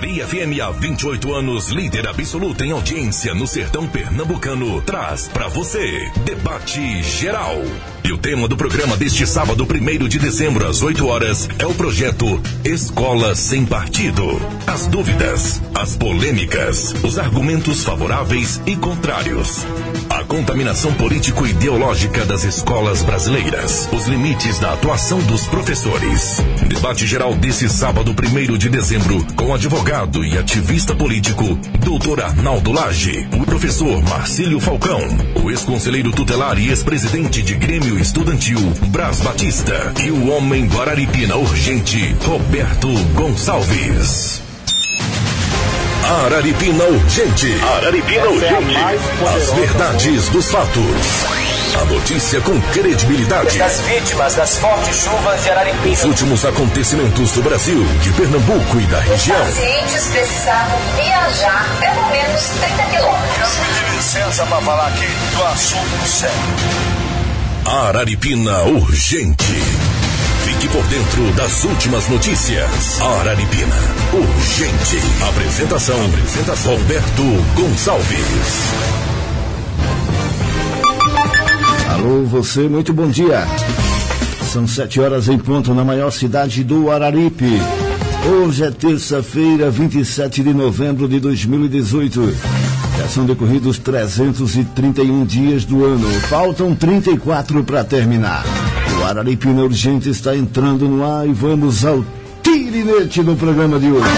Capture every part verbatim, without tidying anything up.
Arari F M há vinte e oito anos, líder absoluta em audiência no sertão pernambucano, traz pra você Debate Geral. E o tema do programa deste sábado, primeiro de dezembro, às oito horas, é o projeto Escola Sem Partido. As dúvidas, as polêmicas, os argumentos favoráveis e contrários. A contaminação político-ideológica das escolas brasileiras. Os limites da atuação dos professores. Debate geral desse sábado, primeiro de dezembro, com o advogado e ativista político, doutor Arnaldo Lage, o professor Marcílio Falcão, o ex-conselheiro tutelar e ex-presidente de Grêmio Estudantil, Brás Batista, e o homem do Araripina urgente, Roberto Gonçalves. Araripina Urgente. Araripina Urgente. As verdades dos fatos. A notícia com credibilidade. Das vítimas das fortes chuvas de Araripina. Os últimos acontecimentos do Brasil, de Pernambuco e da região. Os pacientes precisavam viajar pelo menos trinta quilômetros. Pedir licença para falar aqui do assunto sério. Araripina Urgente. Fique por dentro das últimas notícias. Araripina Urgente. Apresentação, Apresentação. Roberto Gonçalves. Alô, você, muito bom dia. São sete horas em ponto na maior cidade do Araripe. Hoje é terça-feira, vinte e sete de novembro de dois mil e dezoito. Já são decorridos trezentos e trinta e um dias do ano. Faltam trinta e quatro para terminar. O Araripina Urgente está entrando no ar e vamos ao tirinete no programa de hoje.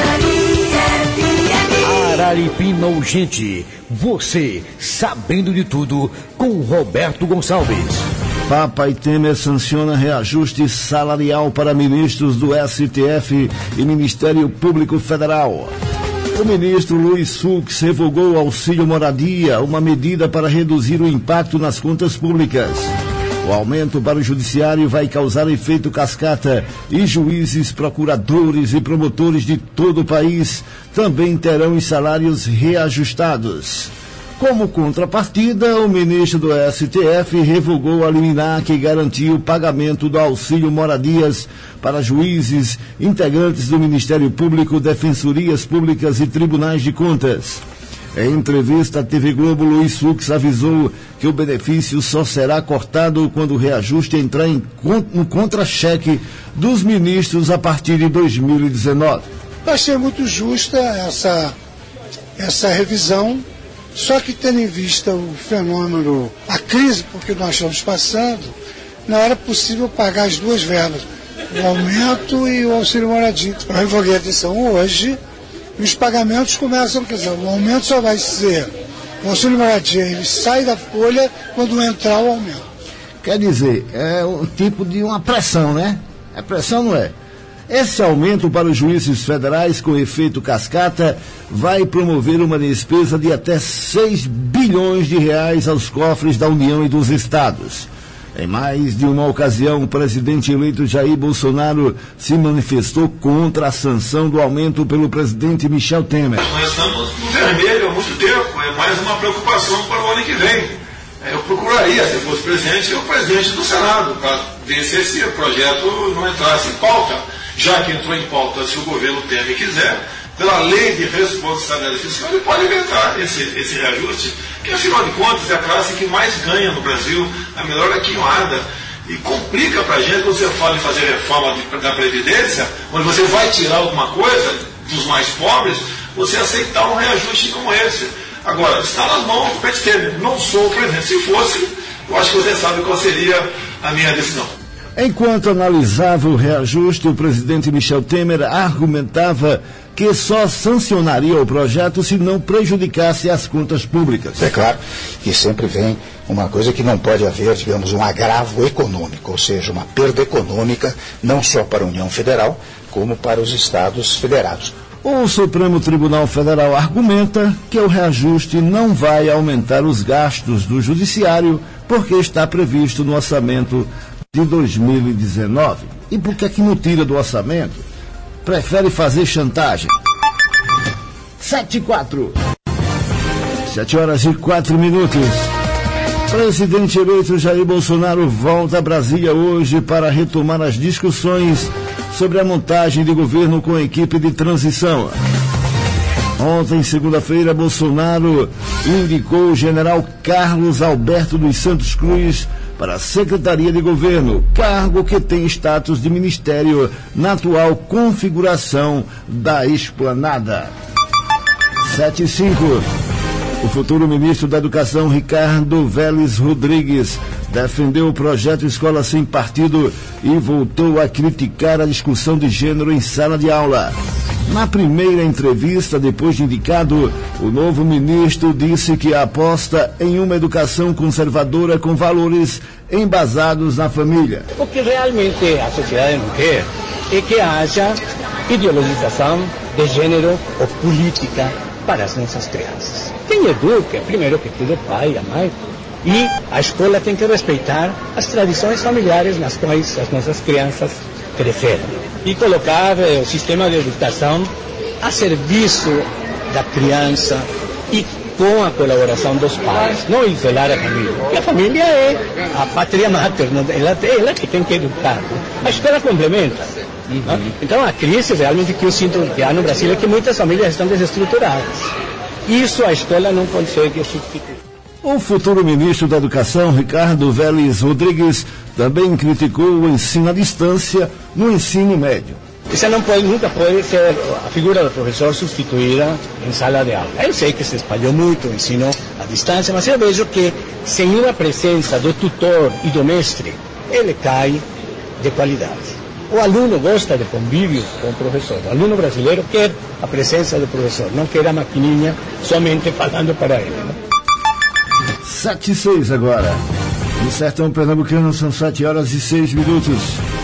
Araripina Urgente. Você sabendo de tudo com Roberto Gonçalves. Papai Temer sanciona reajuste salarial para ministros do S T F e Ministério Público Federal. O ministro Luiz Fux revogou o auxílio moradia, uma medida para reduzir o impacto nas contas públicas. O aumento para o judiciário vai causar efeito cascata e juízes, procuradores e promotores de todo o país também terão os salários reajustados. Como contrapartida, o ministro do S T F revogou a liminar que garantiu o pagamento do auxílio moradias para juízes, integrantes do Ministério Público, defensorias públicas e tribunais de contas. Em entrevista à T V Globo, Luiz Fux avisou que o benefício só será cortado quando o reajuste entrar em, no contra-cheque dos ministros a partir de dois mil e dezenove. Achei muito justa essa, essa revisão, só que tendo em vista o fenômeno, a crise por que nós estamos passando, não era possível pagar as duas verbas, o aumento e o auxílio moradia. Eu revoguei a decisão hoje. E os pagamentos começam, quer dizer, o aumento só vai ser, o auxílio moradia, ele sai da folha quando entrar o aumento. Quer dizer, é um tipo de uma pressão, né? É pressão, não é? Esse aumento para os juízes federais com efeito cascata vai promover uma despesa de até seis bilhões de reais aos cofres da União e dos estados. Em mais de uma ocasião, o presidente eleito Jair Bolsonaro se manifestou contra a sanção do aumento pelo presidente Michel Temer. Nós estamos no vermelho há muito tempo, é mais uma preocupação para o ano que vem. Eu procuraria, se fosse presidente, o presidente do Senado, para ver se esse projeto não entrasse em pauta, já que entrou em pauta, se o governo Temer quiser, pela lei de responsabilidade fiscal, ele pode inventar esse, esse reajuste, que afinal de contas é a classe que mais ganha no Brasil, a melhor aquinhoada, e complica para a gente quando você fala em fazer reforma de, da Previdência, onde você vai tirar alguma coisa dos mais pobres, você aceitar um reajuste como esse. Agora, está nas mãos do P T. Não sou o presidente. Se fosse, eu acho que você sabe qual seria a minha decisão. Enquanto analisava o reajuste, o presidente Michel Temer argumentava que só sancionaria o projeto se não prejudicasse as contas públicas. É claro que sempre vem uma coisa que não pode haver, digamos, um agravo econômico, ou seja, uma perda econômica, não só para a União Federal, como para os Estados federados. O Supremo Tribunal Federal argumenta que o reajuste não vai aumentar os gastos do Judiciário, porque está previsto no orçamento de dois mil e dezenove. E por que é que não tira do orçamento? Prefere fazer chantagem. Sete e quatro. Sete horas e quatro minutos. Presidente eleito Jair Bolsonaro volta a Brasília hoje para retomar as discussões sobre a montagem de governo com a equipe de transição. Ontem, segunda-feira, Bolsonaro indicou o general Carlos Alberto dos Santos Cruz para a Secretaria de Governo, cargo que tem status de ministério na atual configuração da esplanada. sete e cinco. O futuro ministro da Educação, Ricardo Vélez Rodrigues, defendeu o projeto Escola Sem Partido e voltou a criticar a discussão de gênero em sala de aula. Na primeira entrevista, depois de indicado, o novo ministro disse que aposta em uma educação conservadora com valores embasados na família. O que realmente a sociedade não quer é que haja ideologização de gênero ou política para as nossas crianças. Quem educa, primeiro que tudo, o pai, a mãe, e a escola tem que respeitar as tradições familiares nas quais as nossas crianças cresceram. E colocar eh, o sistema de educação a serviço da criança e com a colaboração dos pais, não isolar a família. Porque a família é a pátria mater, ela, ela que tem que educar. A escola complementa. Uhum. Então a crise realmente que eu sinto que há no Brasil é que muitas famílias estão desestruturadas. Isso a escola não consegue substituir. O futuro ministro da Educação, Ricardo Vélez Rodrigues, também criticou o ensino à distância no ensino médio. Essa não pode, nunca pode ser a figura do professor substituída em sala de aula. Eu sei que se espalhou muito o ensino à distância, mas eu vejo que sem uma presença do tutor e do mestre, ele cai de qualidade. O aluno gosta de convívio com o professor. O aluno brasileiro quer a presença do professor, não quer a maquininha somente falando para ele. Né? sete e seis agora. No sertão pernambucano são sete horas e seis minutos.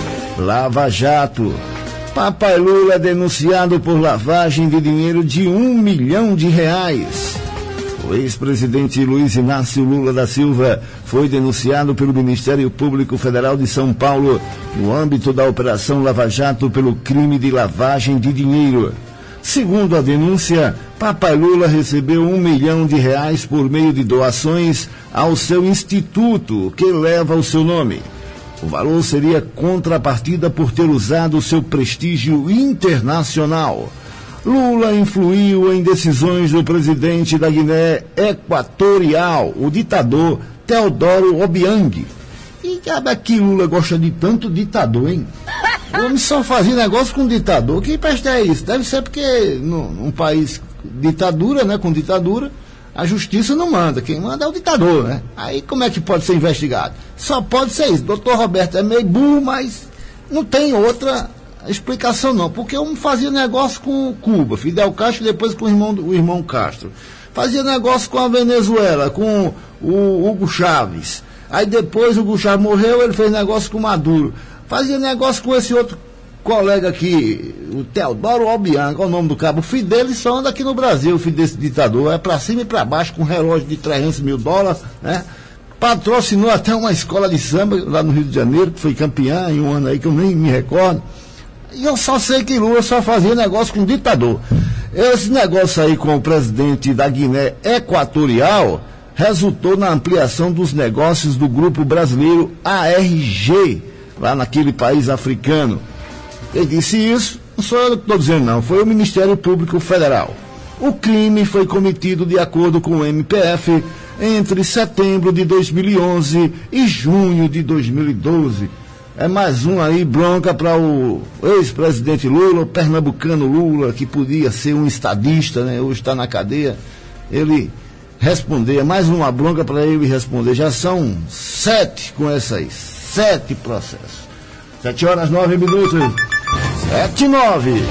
Lava Jato. Papai Lula é denunciado por lavagem de dinheiro de um milhão de reais. O ex-presidente Luiz Inácio Lula da Silva foi denunciado pelo Ministério Público Federal de São Paulo no âmbito da Operação Lava Jato pelo crime de lavagem de dinheiro. Segundo a denúncia, Papai Lula recebeu um milhão de reais por meio de doações ao seu instituto, que leva o seu nome. O valor seria contrapartida por ter usado o seu prestígio internacional. Lula influiu em decisões do presidente da Guiné Equatorial, o ditador Teodoro Obiang. E cabe aqui, Lula gosta de tanto ditador, hein? O homem só fazia negócio com ditador. Que peste é isso? Deve ser porque num, num país ditadura, né, com ditadura, a justiça não manda. Quem manda é o ditador, né? Aí como é que pode ser investigado? Só pode ser isso. Doutor Roberto é meio burro, mas não tem outra explicação não. Porque um fazia negócio com Cuba, Fidel Castro, e depois com o irmão, o irmão Castro. Fazia negócio com a Venezuela, com o Hugo Chávez. Aí depois o Hugo Chávez morreu, ele fez negócio com Maduro. Fazia negócio com esse outro colega aqui, o Teodoro Obiang, qual é o nome do cabo? O filho dele só anda aqui no Brasil, o filho desse ditador, é pra cima e pra baixo, com um relógio de trezentos mil dólares, né? Patrocinou até uma escola de samba lá no Rio de Janeiro, que foi campeã em um ano aí que eu nem me recordo. E eu só sei que Lula só fazia negócio com ditador. Esse negócio aí com o presidente da Guiné Equatorial resultou na ampliação dos negócios do grupo brasileiro A R G, lá naquele país africano. Ele disse isso, não sou eu que estou dizendo não, foi o Ministério Público Federal. O crime foi cometido de acordo com o M P F entre setembro de dois mil e onze e junho de dois mil e doze. É mais um aí, bronca para o ex-presidente Lula, o pernambucano Lula, que podia ser um estadista, né? Hoje está na cadeia. Ele responder, mais uma bronca para ele responder. Já são sete com essa aí, sete processos. Sete horas, nove minutos. Sete e nove.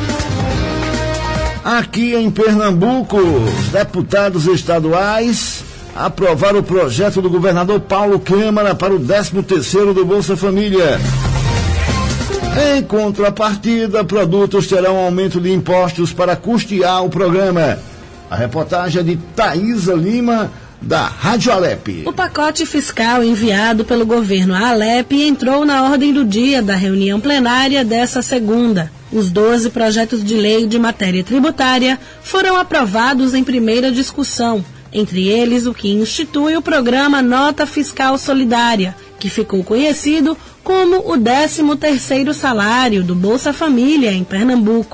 Aqui em Pernambuco, os deputados estaduais aprovaram o projeto do governador Paulo Câmara para o décimo terceiro do Bolsa Família. Em contrapartida, produtos terão aumento de impostos para custear o programa. A reportagem é de Thaisa Lima, da Rádio Alep. O pacote fiscal enviado pelo governo à Alep entrou na ordem do dia da reunião plenária dessa segunda. Os doze projetos de lei de matéria tributária foram aprovados em primeira discussão, entre eles o que institui o programa Nota Fiscal Solidária, que ficou conhecido como o décimo terceiro salário do Bolsa Família em Pernambuco.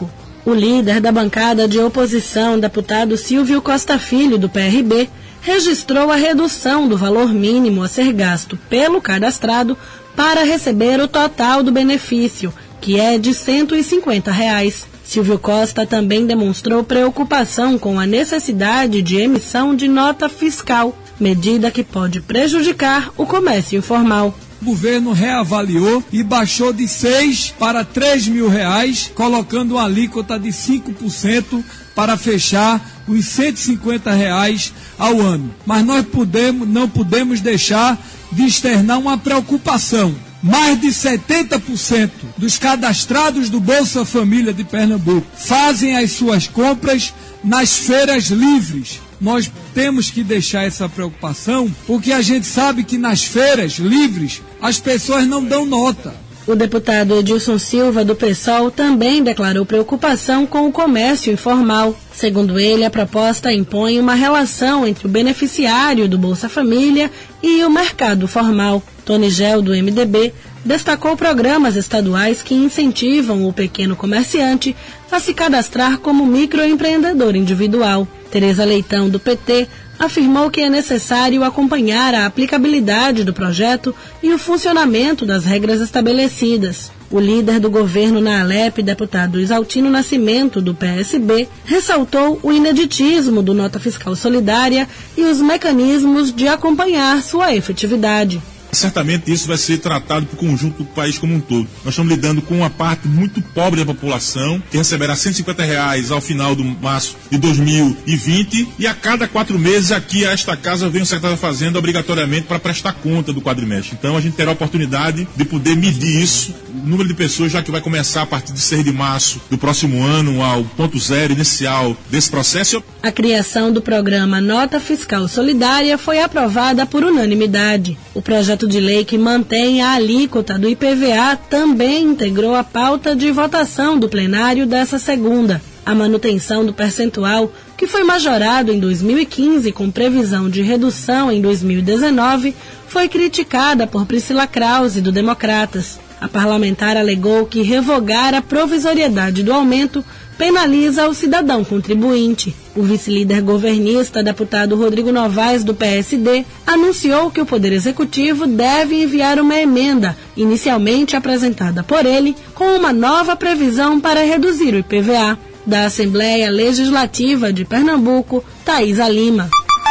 O líder da bancada de oposição, deputado Silvio Costa Filho, do P R B, registrou a redução do valor mínimo a ser gasto pelo cadastrado para receber o total do benefício, que é de cento e cinquenta reais. Silvio Costa também demonstrou preocupação com a necessidade de emissão de nota fiscal, medida que pode prejudicar o comércio informal. O governo reavaliou e baixou de seis para três mil reais, colocando uma alíquota de cinco por cento para fechar os cento e cinquenta reais ao ano. Mas nós podemos, não podemos deixar de externar uma preocupação. Mais de setenta por cento dos cadastrados do Bolsa Família de Pernambuco fazem as suas compras nas feiras livres. Nós temos que deixar essa preocupação, porque a gente sabe que nas feiras livres as pessoas não dão nota. O deputado Edilson Silva, do PSOL, também declarou preocupação com o comércio informal. Segundo ele, a proposta impõe uma relação entre o beneficiário do Bolsa Família e o mercado formal. Tony Gel, do M D B, destacou programas estaduais que incentivam o pequeno comerciante a se cadastrar como microempreendedor individual. Tereza Leitão, do P T, afirmou que é necessário acompanhar a aplicabilidade do projeto e o funcionamento das regras estabelecidas. O líder do governo na Alep, deputado Isaltino Nascimento, do P S B, ressaltou o ineditismo do Nota Fiscal Solidária e os mecanismos de acompanhar sua efetividade. Certamente isso vai ser tratado para o conjunto do país como um todo. Nós estamos lidando com uma parte muito pobre da população, que receberá cento e cinquenta reais ao final do março de dois mil e vinte, e a cada quatro meses aqui a esta casa vem o secretário da Fazenda obrigatoriamente para prestar conta do quadrimestre. Então a gente terá a oportunidade de poder medir isso, o número de pessoas, já que vai começar a partir de seis de março do próximo ano, ao ponto zero inicial desse processo. A criação do programa Nota Fiscal Solidária foi aprovada por unanimidade. O projeto de lei que mantém a alíquota do I P V A também integrou a pauta de votação do plenário dessa segunda. A manutenção do percentual, que foi majorado em dois mil e quinze com previsão de redução em dois mil e dezenove, foi criticada por Priscila Krause, do Democratas. A parlamentar alegou que revogar a provisoriedade do aumento penaliza o cidadão contribuinte. O vice-líder governista, deputado Rodrigo Novaes, do P S D, anunciou que o Poder Executivo deve enviar uma emenda, inicialmente apresentada por ele, com uma nova previsão para reduzir o I P V A. Da Assembleia Legislativa de Pernambuco, Thaisa Lima.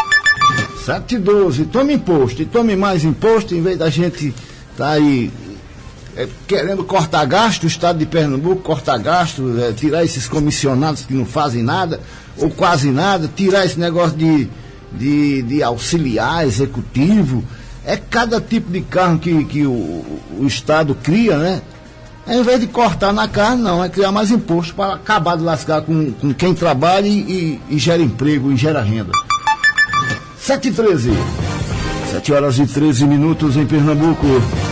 sete e doze, tome imposto e tome mais imposto, em vez da gente estar tá aí É, querendo cortar gasto, o Estado de Pernambuco cortar gasto, é, tirar esses comissionados que não fazem nada, ou quase nada, tirar esse negócio de, de, de auxiliar executivo. É cada tipo de carro que, que o, o Estado cria, né? É, em vez de cortar na carne, não, é criar mais imposto para acabar de lascar com, com quem trabalha e, e, e gera emprego e gera renda. sete e treze, sete horas e treze minutos em Pernambuco.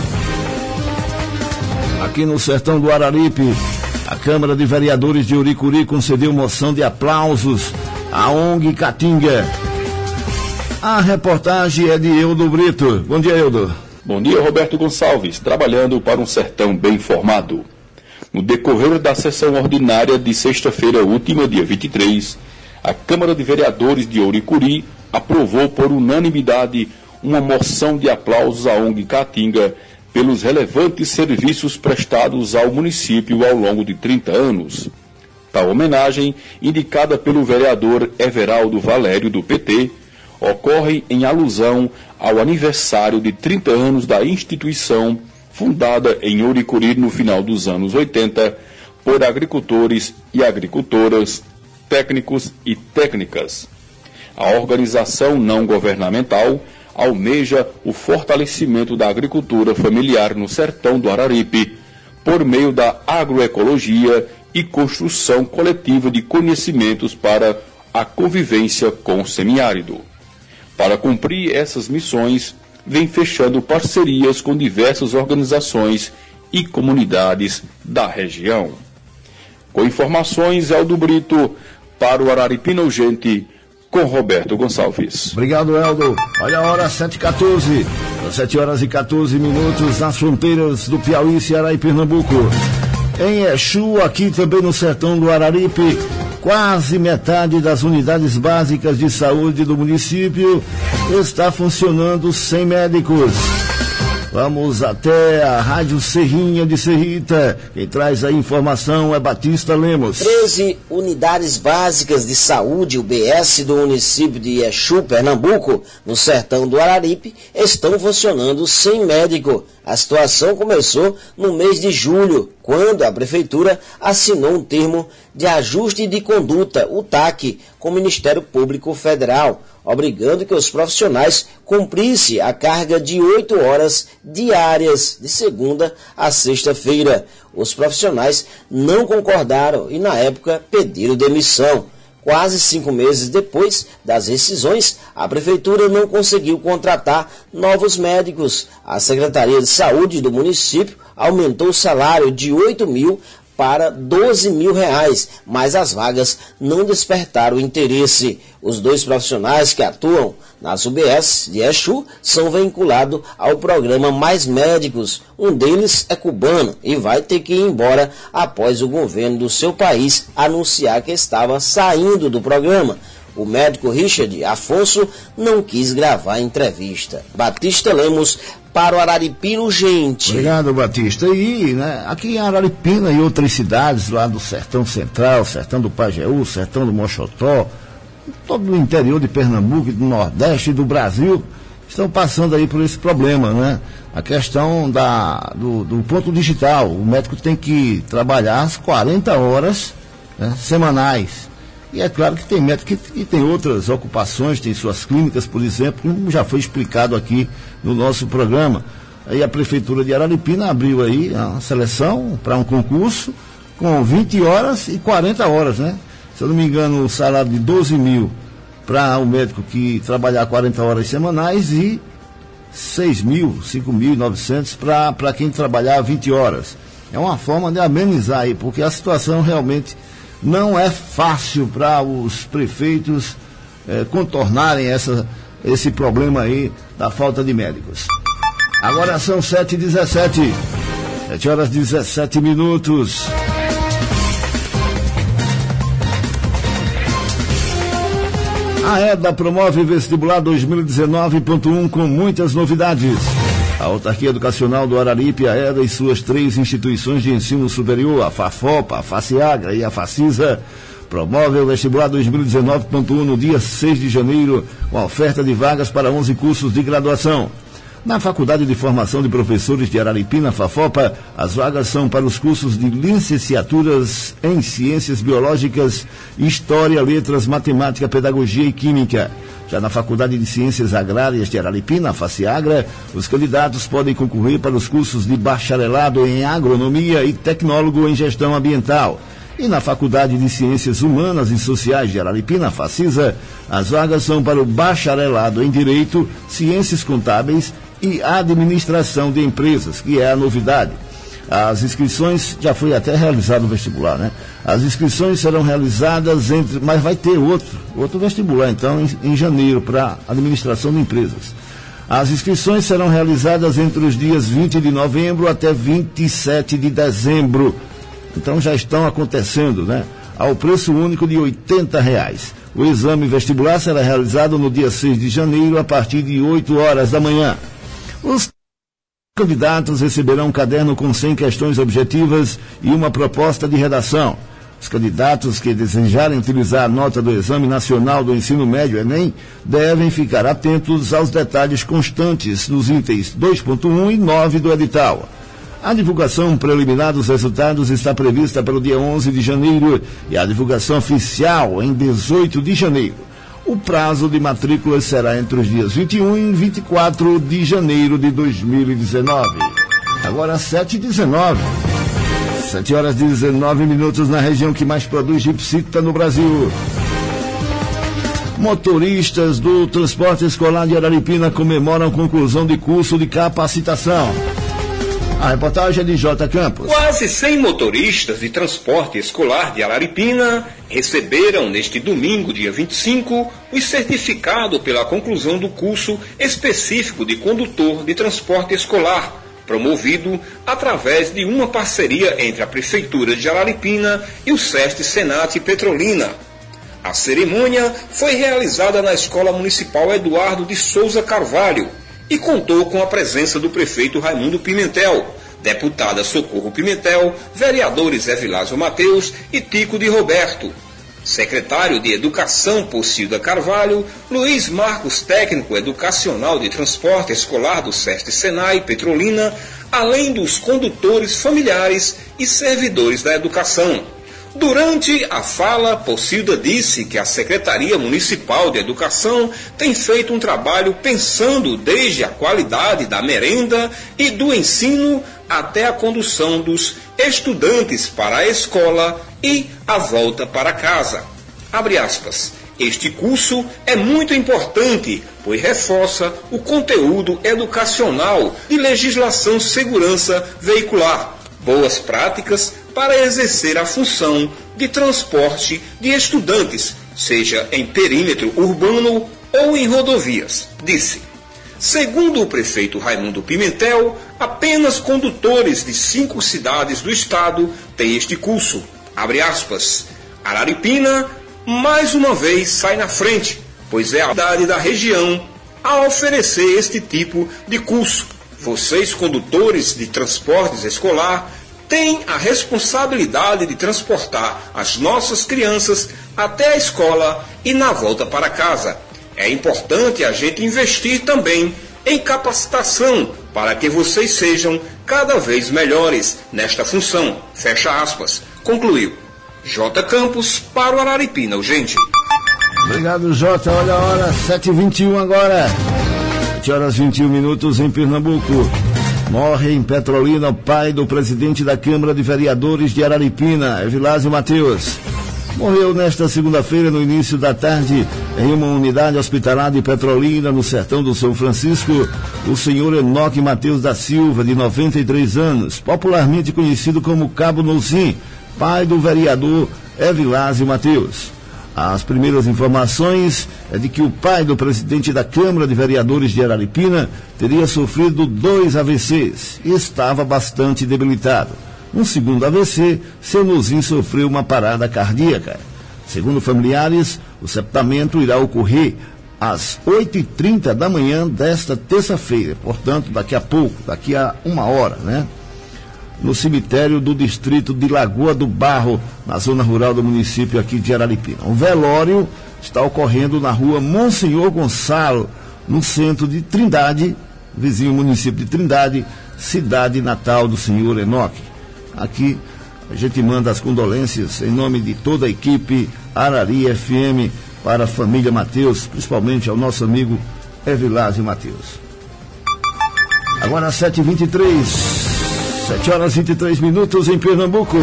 Aqui no sertão do Araripe, a Câmara de Vereadores de Uricuri concedeu moção de aplausos à O N G Caatinga. A reportagem é de Eudo Brito. Bom dia, Eudo. Bom dia, Roberto Gonçalves, trabalhando para um sertão bem informado. No decorrer da sessão ordinária de sexta-feira última, dia vinte e três, a Câmara de Vereadores de Uricuri aprovou por unanimidade uma moção de aplausos à O N G Caatinga pelos relevantes serviços prestados ao município ao longo de trinta anos. Tal homenagem, indicada pelo vereador Everaldo Valério, do P T, ocorre em alusão ao aniversário de trinta anos da instituição, fundada em Uricuri no final dos anos oitenta, por agricultores e agricultoras, técnicos e técnicas. A organização não governamental almeja o fortalecimento da agricultura familiar no sertão do Araripe, por meio da agroecologia e construção coletiva de conhecimentos para a convivência com o semiárido. Para cumprir essas missões, vem fechando parcerias com diversas organizações e comunidades da região. Com informações, Eldo Brito, para o Araripina Urgente, com Roberto Gonçalves. Obrigado, Eldo. Olha a hora, sete e quatorze. sete horas e quatorze minutos nas fronteiras do Piauí, Ceará e Pernambuco. Em Exu, aqui também no sertão do Araripe, quase metade das unidades básicas de saúde do município está funcionando sem médicos. Vamos até a Rádio Serrinha de Serrita. Quem traz a informação é Batista Lemos. treze unidades básicas de saúde, U B S, do município de Exu, Pernambuco, no sertão do Araripe, estão funcionando sem médico. A situação começou no mês de julho, quando a Prefeitura assinou um termo de ajuste de conduta, o T A C, com o Ministério Público Federal, obrigando que os profissionais cumprissem a carga de oito horas diárias, de segunda a sexta-feira. Os profissionais não concordaram e, na época, pediram demissão. Quase cinco meses depois das rescisões, a Prefeitura não conseguiu contratar novos médicos. A Secretaria de Saúde do município aumentou o salário de oito mil para doze mil reais, mas as vagas não despertaram interesse. Os dois profissionais que atuam nas U B S de Exu são vinculados ao programa Mais Médicos. Um deles é cubano e vai ter que ir embora após o governo do seu país anunciar que estava saindo do programa. O médico Richard Afonso não quis gravar a entrevista. Batista Lemos para o Araripina Urgente. Obrigado, Batista. E né, aqui em Araripina e outras cidades lá do Sertão Central, Sertão do Pajeú, Sertão do Mochotó, todo o interior de Pernambuco, do Nordeste e do Brasil, estão passando aí por esse problema, né? A questão da, do, do ponto digital. O médico tem que trabalhar as quarenta horas, né, semanais. E é claro que tem médico que, que tem outras ocupações, tem suas clínicas, por exemplo, como já foi explicado aqui no nosso programa. Aí a Prefeitura de Araripina abriu aí a seleção para um concurso com vinte horas e quarenta horas, né? Se eu não me engano, o salário de doze mil para o médico que trabalhar quarenta horas semanais e seis mil, cinco mil e novecentos para quem trabalhar vinte horas. É uma forma de amenizar aí, porque a situação realmente não é fácil para os prefeitos eh, contornarem essa, esse problema aí da falta de médicos. Agora são sete e dezessete. sete horas e dezessete minutos. A EDA promove vestibular dois mil e dezenove ponto um com muitas novidades. A Autarquia Educacional do Araripe, a EDA e suas três instituições de ensino superior, a FAFOPA, a FACIAGRA e a FACISA, promove o vestibular dois mil e dezenove ponto um no dia seis de janeiro, com a oferta de vagas para onze cursos de graduação. Na Faculdade de Formação de Professores de Araripina, FAFOPA, as vagas são para os cursos de licenciaturas em Ciências Biológicas, História, Letras, Matemática, Pedagogia e Química. Já na Faculdade de Ciências Agrárias de Araripina, a FACIAGRA, os candidatos podem concorrer para os cursos de bacharelado em Agronomia e tecnólogo em Gestão Ambiental. E na Faculdade de Ciências Humanas e Sociais de Araripina, a FACISA, as vagas são para o bacharelado em Direito, Ciências Contábeis e Administração de Empresas, que é a novidade. As inscrições, já foi até realizado o vestibular, né? As inscrições serão realizadas entre, mas vai ter outro, outro vestibular, então, em, em janeiro, para Administração de Empresas. As inscrições serão realizadas entre os dias vinte de novembro até vinte e sete de dezembro. Então já estão acontecendo, né? Ao preço único de oitenta reais. O exame vestibular será realizado no dia seis de janeiro, a partir de oito horas da manhã. Os candidatos receberão um caderno com cem questões objetivas e uma proposta de redação. Os candidatos que desejarem utilizar a nota do Exame Nacional do Ensino Médio, Enem, devem ficar atentos aos detalhes constantes nos itens dois ponto um e nove do edital. A divulgação preliminar dos resultados está prevista para o dia onze de janeiro e a divulgação oficial em dezoito de janeiro. O prazo de matrículas será entre os dias vinte e um e vinte e quatro de janeiro de dois mil e dezenove. Agora sete e dezenove. sete horas e dezenove minutos na região que mais produz gipsita no Brasil. Motoristas do transporte escolar de Araripina comemoram a conclusão de curso de capacitação. A reportagem é de J. Campos. Quase cem motoristas de transporte escolar de Araripina receberam neste domingo, dia vinte e cinco, o certificado pela conclusão do curso específico de condutor de transporte escolar, promovido através de uma parceria entre a Prefeitura de Araripina e o SEST Senat Petrolina. A cerimônia foi realizada na Escola Municipal Eduardo de Souza Carvalho e contou com a presença do prefeito Raimundo Pimentel, deputada Socorro Pimentel, vereadores Evilásio Mateus e Tico de Roberto, secretário de Educação Pocilda Carvalho, Luiz Marcos, técnico educacional de transporte escolar do SEST Senai Petrolina, além dos condutores familiares e servidores da educação. Durante a fala, Pocilda disse que a Secretaria Municipal de Educação tem feito um trabalho pensando desde a qualidade da merenda e do ensino até a condução dos estudantes para a escola e a volta para casa. Abre aspas. Este curso é muito importante, pois reforça o conteúdo educacional de legislação segurança veicular, boas práticas para exercer a função de transporte de estudantes, seja em perímetro urbano ou em rodovias, disse. Segundo o prefeito Raimundo Pimentel, apenas condutores de cinco cidades do estado têm este curso. Abre aspas. Araripina, mais uma vez, sai na frente, pois é a cidade da região a oferecer este tipo de curso. Vocês, condutores de transportes escolar, têm a responsabilidade de transportar as nossas crianças até a escola e na volta para casa. É importante a gente investir também em capacitação para que vocês sejam cada vez melhores nesta função. Fecha aspas. Concluiu. J. Campos para o Araripina, urgente. Obrigado, Jota. Olha a hora, sete e vinte e um agora. sete horas e vinte e um minutos em Pernambuco. Morre em Petrolina o pai do presidente da Câmara de Vereadores de Araripina, Evilásio Mateus. Morreu nesta segunda-feira, no início da tarde, em uma unidade hospitalar de Petrolina, no sertão do São Francisco, o senhor Enoque Mateus da Silva, de noventa e três anos, popularmente conhecido como Cabo Nozim, pai do vereador Evilásio Mateus. As primeiras informações é de que o pai do presidente da Câmara de Vereadores de Araripina teria sofrido dois A V Cs e estava bastante debilitado. No segundo A V C, seu Nozim sofreu uma parada cardíaca. Segundo familiares, o septamento irá ocorrer às oito e trinta da manhã desta terça-feira, portanto, daqui a pouco, daqui a uma hora, né? No cemitério do distrito de Lagoa do Barro, na zona rural do município aqui de Araripina. O velório está ocorrendo na rua Monsenhor Gonçalo, no centro de Trindade, vizinho município de Trindade, cidade natal do senhor Enoque. Aqui a gente manda as condolências em nome de toda a equipe Arari F M para a família Mateus, principalmente ao nosso amigo Evilásio Mateus. Agora sete e vinte e três, sete horas e vinte e três minutos em Pernambuco.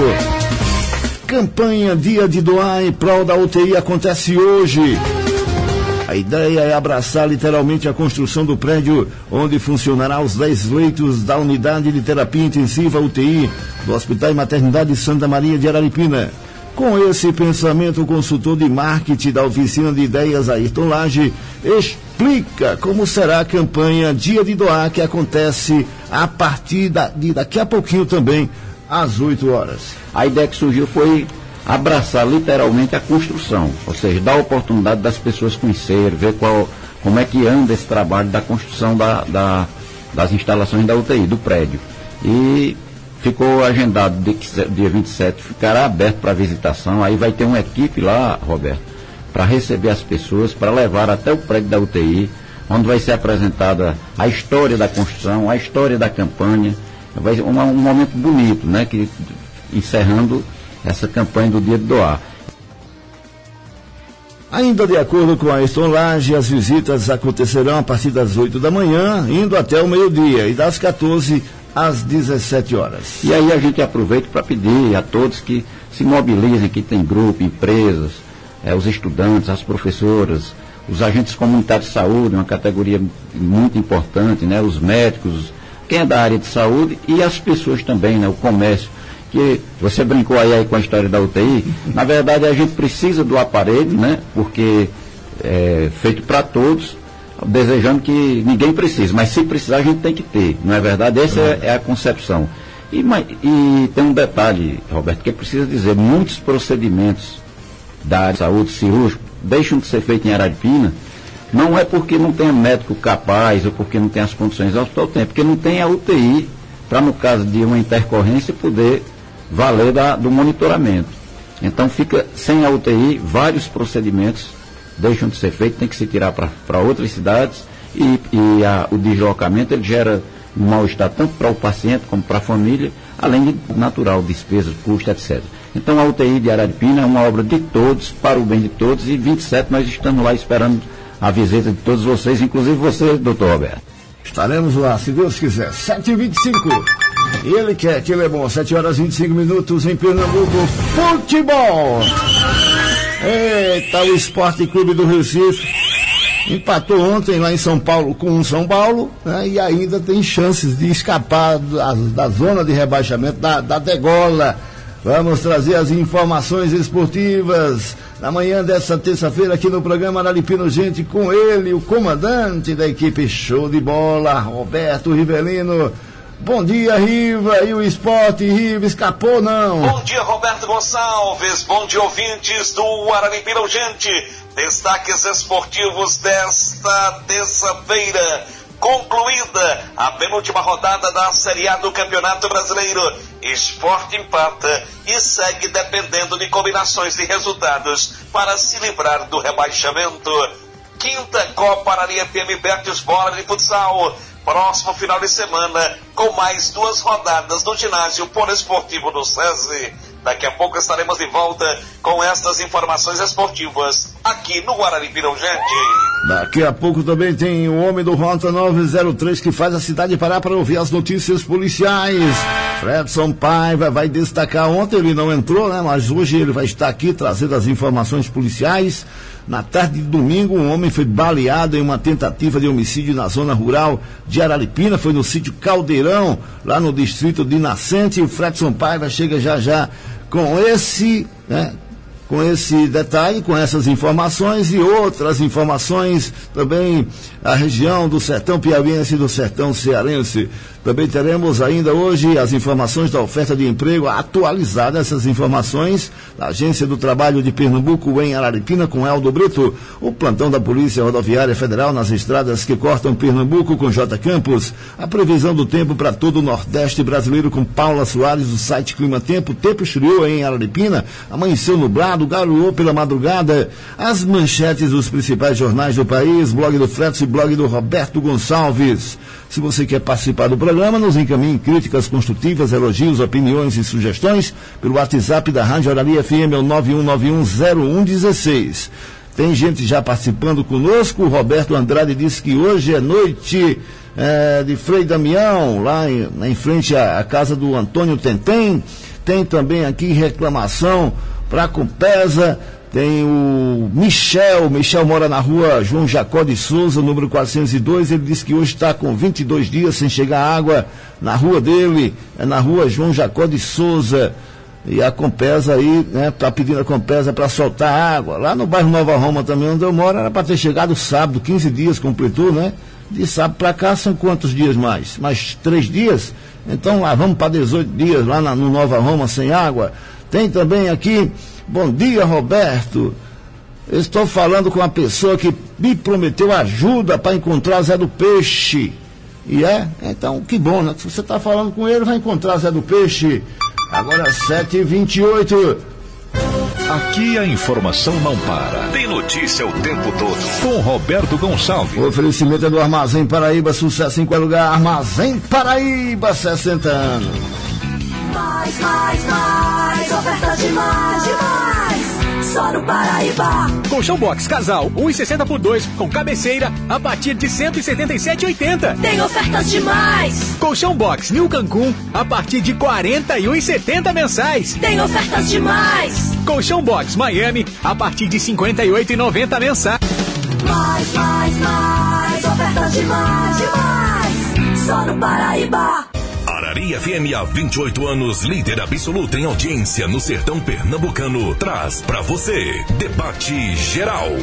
Campanha Dia de Doar em prol da U T I acontece hoje. A ideia é abraçar literalmente a construção do prédio onde funcionará os dez leitos da unidade de terapia intensiva U T I do Hospital e Maternidade Santa Maria de Araripina. Com esse pensamento, o consultor de marketing da Oficina de Ideias Ayrton Lage explica como será a campanha Dia de Doar, que acontece a partir da, de daqui a pouquinho também, às oito horas. A ideia que surgiu foi abraçar literalmente a construção, ou seja, dar a oportunidade das pessoas conhecerem, ver qual, como é que anda esse trabalho da construção da, da, das instalações da U T I, do prédio. E ficou agendado de que dia vinte e sete ficará aberto para visitação. Aí vai ter uma equipe lá, Roberto, para receber as pessoas, para levar até o prédio da U T I, onde vai ser apresentada a história da construção, a história da campanha. Vai ser um, um momento bonito, né, que, encerrando essa campanha do Dia de Doar. Ainda de acordo com a Ayrton Lage, as visitas acontecerão a partir das oito da manhã, indo até o meio-dia, e das quatorze às dezessete horas. E aí a gente aproveita para pedir a todos que se mobilizem, que tem grupo, empresas, é, os estudantes, as professoras, os agentes comunitários de saúde, uma categoria muito importante, né, os médicos, quem é da área de saúde e as pessoas também, né, o comércio. Que você brincou aí, aí com a história da U T I, na verdade a gente precisa do aparelho, né, porque é feito para todos, desejando que ninguém precise, mas se precisar a gente tem que ter, não é verdade? Essa é, é a concepção. E, e tem um detalhe, Roberto, que precisa dizer, muitos procedimentos da área de saúde cirúrgica deixam de ser feitos em Araripina, não é porque não tem médico capaz ou porque não tem as condições ao hospital, tem, porque não tem a U T I para, no caso de uma intercorrência, poder valer da, do monitoramento. Então fica sem a U T I, vários procedimentos deixam de ser feitos, tem que se tirar para outras cidades e, e a, o deslocamento ele gera um mal-estar tanto para o paciente como para a família, além de natural, despesas, custos, etcétera. Então a U T I de Araripina é uma obra de todos, para o bem de todos, e vinte e sete nós estamos lá esperando a visita de todos vocês, inclusive você, doutor Roberto. Estaremos lá, se Deus quiser. sete e vinte e cinco. Ele quer, que ele é bom. sete horas e vinte e cinco minutos em Pernambuco. Futebol! Eita, o Esporte Clube do Recife empatou ontem lá em São Paulo com o São Paulo, né, e ainda tem chances de escapar da, da zona de rebaixamento, da, da degola. Vamos trazer as informações esportivas na manhã dessa terça-feira aqui no programa Araripina Urgente com ele, o comandante da equipe Show de Bola, Roberto Rivelino. Bom dia, Riva, e o Esporte, Riva, escapou não? Bom dia, Roberto Gonçalves, bom dia, ouvintes do Araripina Urgente. Destaques esportivos desta terça-feira. Concluída a penúltima rodada da Série A do Campeonato Brasileiro, Sport empata e segue dependendo de combinações de resultados para se livrar do rebaixamento. Quinta Copa Arari F M Bertes Bola de Futsal, próximo final de semana, com mais duas rodadas no ginásio poliesportivo do SESI. Daqui a pouco estaremos de volta com estas informações esportivas aqui no Araripina Urgente. Daqui a pouco também tem o homem do Rota nove zero três que faz a cidade parar para ouvir as notícias policiais. Fredson Paiva vai destacar, ontem ele não entrou, né? Mas hoje ele vai estar aqui trazendo as informações policiais. Na tarde de domingo, um homem foi baleado em uma tentativa de homicídio na zona rural de Araripina, foi no sítio Caldeirão, lá no distrito de Nascente. O Fredson Paiva chega já já com esse, né, com esse detalhe, com essas informações e outras informações, também a região do sertão piauiense e do sertão cearense. Também teremos ainda hoje as informações da oferta de emprego, atualizadas essas informações da Agência do Trabalho de Pernambuco em Araripina com Eldo Brito, o plantão da Polícia Rodoviária Federal nas estradas que cortam Pernambuco com J. Campos, a previsão do tempo para todo o Nordeste brasileiro com Paula Soares do site Clima Tempo. Tempo esfriou em Araripina, amanheceu nublado, garoou pela madrugada. As manchetes dos principais jornais do país, blog do Fredson e blog do Roberto Gonçalves. Se você quer participar do programa, nos encaminhe críticas construtivas, elogios, opiniões e sugestões pelo WhatsApp da Rádio Arari F M, é o nove um nove um zero um um seis. Tem gente já participando conosco. O Roberto Andrade disse que hoje é noite é, de Frei Damião, lá em, em frente à, à casa do Antônio Tentem. Tem também aqui reclamação para a Compesa. Tem o Michel, Michel mora na rua João Jacó de Souza, número quatrocentos e dois, ele disse que hoje está com vinte e dois dias sem chegar água na rua dele, é na rua João Jacó de Souza, e a Compesa aí, né, está pedindo a Compesa para soltar água. Lá no bairro Nova Roma também, onde eu moro, era para ter chegado sábado, quinze dias completou, né? De sábado para cá são quantos dias mais? Mais três dias? Então lá vamos para dezoito dias lá na, no Nova Roma sem água. Tem também aqui, bom dia, Roberto. Eu estou falando com uma pessoa que me prometeu ajuda para encontrar Zé do Peixe. E é? Então, que bom, né? Se você está falando com ele, vai encontrar Zé do Peixe. Agora, sete e vinte e oito. Aqui a informação não para. Tem notícia o tempo todo. Com Roberto Gonçalves. O oferecimento é do Armazém Paraíba, sucesso em qualquer lugar. Armazém Paraíba, sessenta anos. Mais, mais, mais, ofertas demais, demais, só no Paraíba. Colchão Box Casal, um e sessenta por dois, com cabeceira, a partir de cento e setenta e sete reais e oitenta centavos. Tem ofertas demais. Colchão Box New Cancún, a partir de quarenta e um reais e setenta centavos mensais. Tem ofertas demais. Colchão Box Miami, a partir de cinquenta e oito reais e noventa centavos mensais. Mais, mais, mais, ofertas demais, demais, só no Paraíba. Arari F M há vinte e oito anos, líder absoluta em audiência no sertão pernambucano, traz pra você Debate Geral.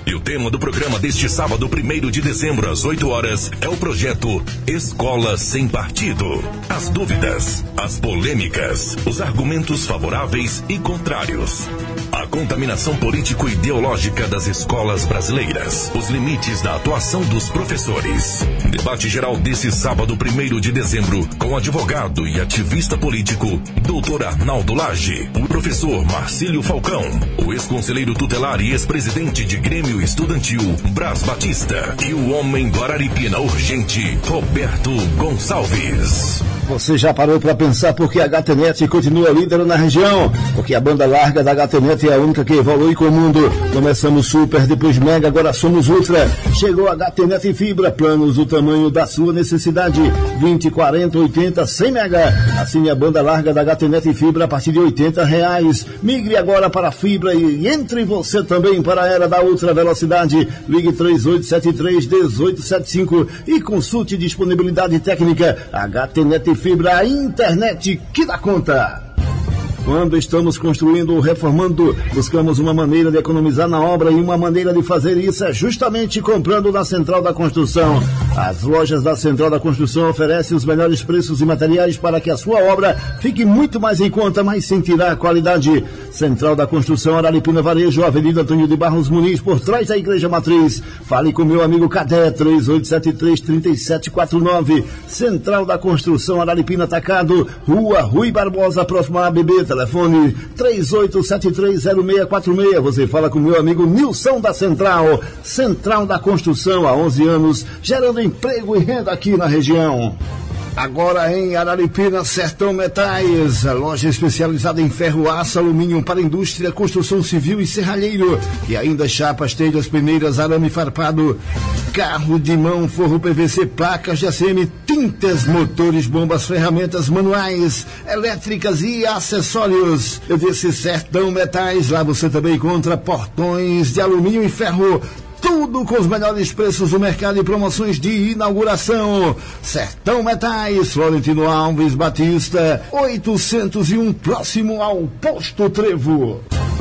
E o tema do programa deste sábado, primeiro de dezembro, às oito horas, é o projeto Escola Sem Partido. As dúvidas, as polêmicas, os argumentos favoráveis e contrários. A contaminação político-ideológica das escolas brasileiras. Os limites da atuação dos professores. Debate geral desse sábado, primeiro de dezembro, com o advogado e ativista político, doutor Arnaldo Lage, o professor Marcílio Falcão, o ex-conselheiro tutelar e ex-presidente de Grêmio Estudantil, Brás Batista, e o homem do Araripina urgente, Roberto Gonçalves. Você já parou para pensar por que a H T Net continua líder na região? Porque a banda larga da H T Net é a única que evolui com o mundo. Começamos super, depois mega, agora somos ultra. Chegou a H T Net Fibra, planos do tamanho da sua necessidade. vinte, quarenta, oitenta, cem mega. Assine a banda larga da H T Net Fibra a partir de oitenta reais. Migre agora para a fibra e entre você também para a era da ultra velocidade. Ligue três oito sete três, um oito sete cinco e consulte disponibilidade técnica. H T Net Fibra, a internet que dá conta. Quando estamos construindo ou reformando, buscamos uma maneira de economizar na obra, e uma maneira de fazer isso é justamente comprando na Central da Construção. As lojas da Central da Construção oferecem os melhores preços e materiais para que a sua obra fique muito mais em conta, mas sem tirar a qualidade. Central da Construção, Araripina Varejo, Avenida Antônio de Barros Muniz, por trás da Igreja Matriz. Fale com meu amigo Cadê, três oito sete três, três sete quatro nove. Central da Construção, Araripina Atacado, Rua Rui Barbosa, próximo à A B B, telefone três oito sete três, zero seis quatro seis. Você fala com meu amigo Nilson da Central. Central da Construção, há onze anos, gerando emprego e renda aqui na região. Agora em Araripina, Sertão Metais, a loja especializada em ferro, aço, alumínio para indústria, construção civil e serralheiro. E ainda chapas, telhas, peneiras, arame farpado, carro de mão, forro P V C, placas de A C M, tintas, motores, bombas, ferramentas manuais, elétricas e acessórios. Eu disse Sertão Metais, lá você também encontra portões de alumínio e ferro. Tudo com os melhores preços do mercado e promoções de inauguração. Sertão Metais, Florentino Alves Batista, oitocentos e um, próximo ao Posto Trevo.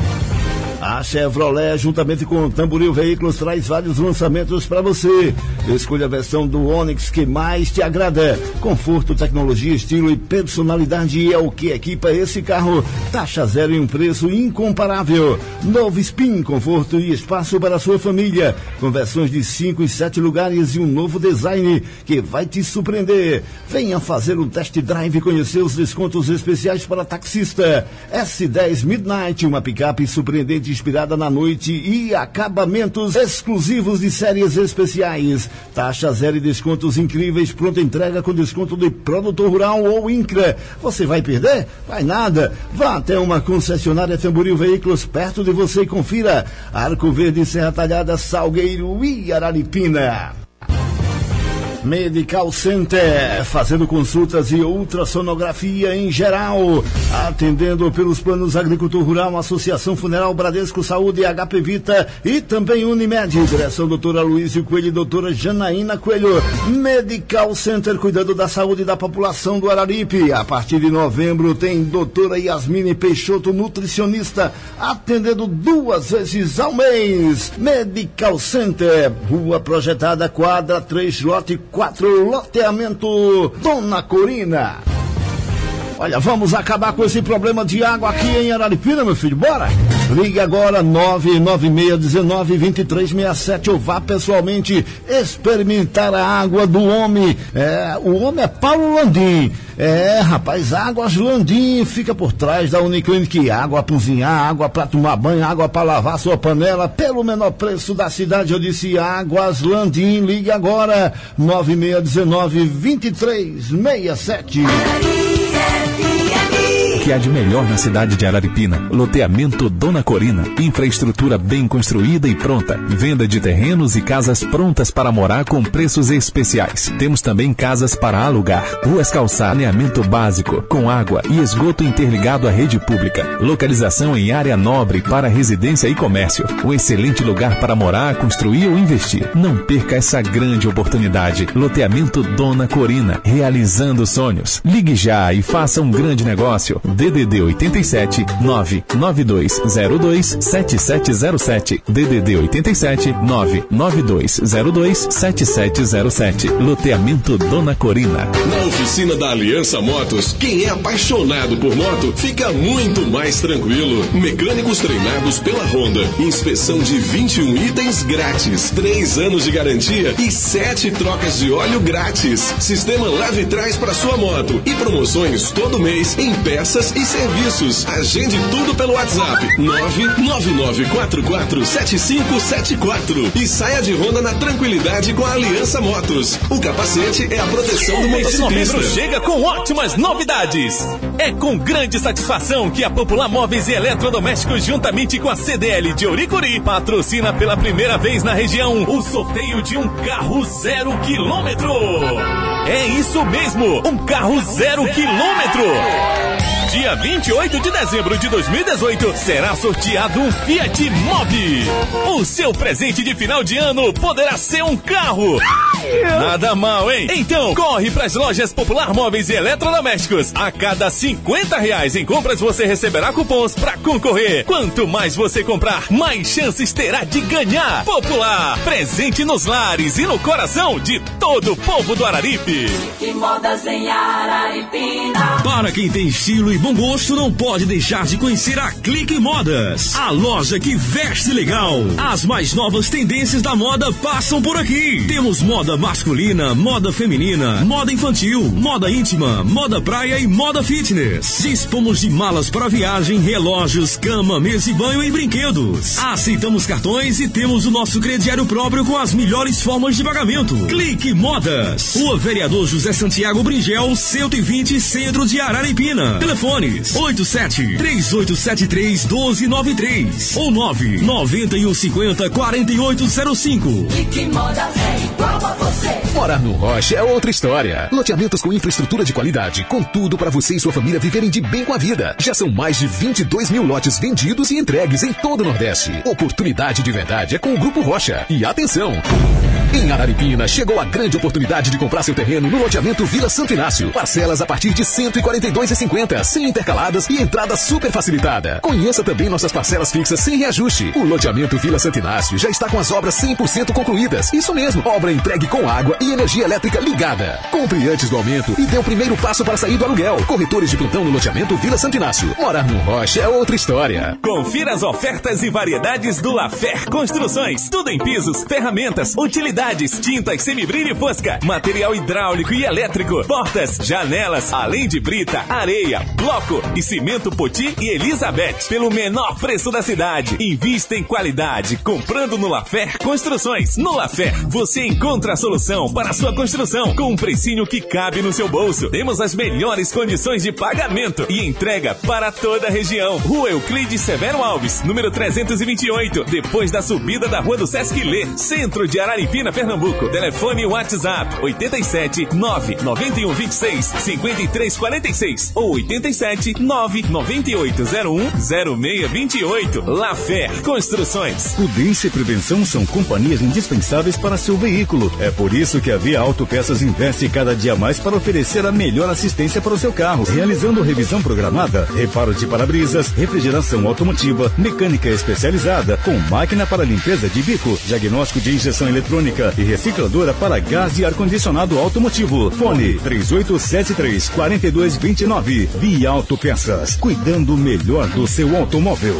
A Chevrolet, juntamente com o Tamboril Veículos, traz vários lançamentos para você. Escolha a versão do Onix que mais te agrada. Conforto, tecnologia, estilo e personalidade é o que equipa esse carro. Taxa zero e um preço incomparável. Novo Spin, conforto e espaço para a sua família. Com versões de cinco e sete lugares e um novo design que vai te surpreender. Venha fazer um test drive e conhecer os descontos especiais para taxista. S dez Midnight, uma picape surpreendente inspirada na noite e acabamentos exclusivos de séries especiais. Taxa zero e descontos incríveis, pronta entrega com desconto de produtor rural ou INCRA. Você vai perder? Vai nada. Vá até uma concessionária Tamboril Veículos perto de você e confira. Arco Verde, Serra Talhada, Salgueiro e Araripina. Medical Center, fazendo consultas e ultrassonografia em geral, atendendo pelos planos Agricultor Rural, Associação Funeral Bradesco Saúde, H P Vita e também Unimed. Direção doutora Luísio Coelho e doutora Janaína Coelho. Medical Center, cuidando da saúde da população do Araripe. A partir de novembro tem doutora Yasmine Peixoto, nutricionista, atendendo duas vezes ao mês. Medical Center, rua projetada, quadra três, lote quatro, loteamento Dona Corina. Olha, vamos acabar com esse problema de água aqui em Araripina, meu filho, bora? Ligue agora nove nove seis um nove, dois três seis sete ou vá pessoalmente experimentar a água do homem. É, o homem é Paulo Landim. É, rapaz, Águas Landim fica por trás da Uniclinic. Água para cozinhar, água para tomar banho, água para lavar sua panela, pelo menor preço da cidade. Eu disse Águas Landim. Ligue agora nove seis um nove, dois três seis sete. O que há de melhor na cidade de Araripina? Loteamento Dona Corina. Infraestrutura bem construída e pronta. Venda de terrenos e casas prontas para morar com preços especiais. Temos também casas para alugar. Ruas calçadas, saneamento básico, com água e esgoto interligado à rede pública. Localização em área nobre para residência e comércio. Um excelente lugar para morar, construir ou investir. Não perca essa grande oportunidade. Loteamento Dona Corina. Realizando sonhos. Ligue já e faça um grande negócio. D D D oitenta e sete, nove nove dois zero dois, sete sete zero sete. D D D oitenta e sete, nove nove dois zero dois, sete sete zero sete. Loteamento Dona Corina. Na oficina da Aliança Motos, quem é apaixonado por moto fica muito mais tranquilo. Mecânicos treinados pela Honda. Inspeção de vinte e um itens grátis. três anos de garantia e sete trocas de óleo grátis. Sistema leve e trás para sua moto. E promoções todo mês em peças e serviços. Agende tudo pelo WhatsApp nove nove nove quatro quatro sete cinco sete quatro e saia de Honda na tranquilidade com a Aliança Motos. O capacete é a proteção do motociclista. motociclista. Novembro chega com ótimas novidades. É com grande satisfação que a Popular Móveis e Eletrodomésticos, juntamente com a C D L de Ouricuri, patrocina pela primeira vez na região o sorteio de um carro zero quilômetro. É isso mesmo, um carro zero quilômetro. Dia vinte e oito de dezembro de dois mil e dezoito será sorteado um Fiat Mobi. O seu presente de final de ano poderá ser um carro. Nada mal, hein? Então, corre para as lojas Popular Móveis e Eletrodomésticos. A cada cinquenta reais em compras você receberá cupons para concorrer. Quanto mais você comprar, mais chances terá de ganhar. Popular, presente nos lares e no coração de todo o povo do Araripe. Que modas em Araripina. Para quem tem estilo e bom gosto, não pode deixar de conhecer a Clique Modas, a loja que veste legal. As mais novas tendências da moda passam por aqui. Temos moda masculina, moda feminina, moda infantil, moda íntima, moda praia e moda fitness. Dispomos de malas para viagem, relógios, cama, mesa e banho e brinquedos. Aceitamos cartões e temos o nosso crediário próprio com as melhores formas de pagamento. Clique Modas, Rua Vereador José Santiago Bringel, cento e vinte, Centro de Araripina. Telefones oito sete, três oito sete três, um dois nove três ou nove nove um cinco zero, quatro oito zero cinco. Que moda é igual a você. Morar no Rocha é outra história. Loteamentos com infraestrutura de qualidade, com tudo para você e sua família viverem de bem com a vida. Já são mais de vinte e dois mil lotes vendidos e entregues em todo o Nordeste. Oportunidade de verdade é com o Grupo Rocha. E atenção! Em Araripina, chegou a grande oportunidade de comprar seu terreno no loteamento Vila Santo Inácio. Parcelas a partir de cento e quarenta e dois reais e cinquenta centavos, sem intercaladas e entrada super facilitada. Conheça também nossas parcelas fixas sem reajuste. O loteamento Vila Santo Inácio já está com as obras cem por cento concluídas. Isso mesmo, obra entregue com água e energia elétrica ligada. Compre antes do aumento e dê o primeiro passo para sair do aluguel. Corretores de plantão no loteamento Vila Santo Inácio. Morar no Rocha é outra história. Confira as ofertas e variedades do Lafer Construções. Tudo em pisos, ferramentas, utilidades, tintas, semibrilho e fosca, material hidráulico e elétrico, portas, janelas, além de brita, areia, bloco e cimento Poti e Elizabeth, pelo menor preço da cidade. Invista em qualidade, comprando no Lafer Construções. No Lafer, você encontra a solução para a sua construção, com um precinho que cabe no seu bolso. Temos as melhores condições de pagamento e entrega para toda a região. Rua Euclides Severo Alves, número trezentos e vinte e oito, depois da subida da Rua do Sesc Lê, centro de Araripina, Pernambuco. Telefone e WhatsApp oito sete, nove nove um dois seis, cinco três quatro seis ou oito sete, nove nove oito zero um, zero seis dois oito. Lafer Construções. Prudência e prevenção são companhias indispensáveis para seu veículo. É por isso que a Via Autopeças investe cada dia mais para oferecer a melhor assistência para o seu carro, realizando revisão programada, reparo de para-brisas, refrigeração automotiva, mecânica especializada, com máquina para limpeza de bico, diagnóstico de injeção eletrônica e recicladora para gás e ar-condicionado automotivo. Fone três oito sete três, quatro dois dois nove. Via Autopeças, cuidando melhor do seu automóvel.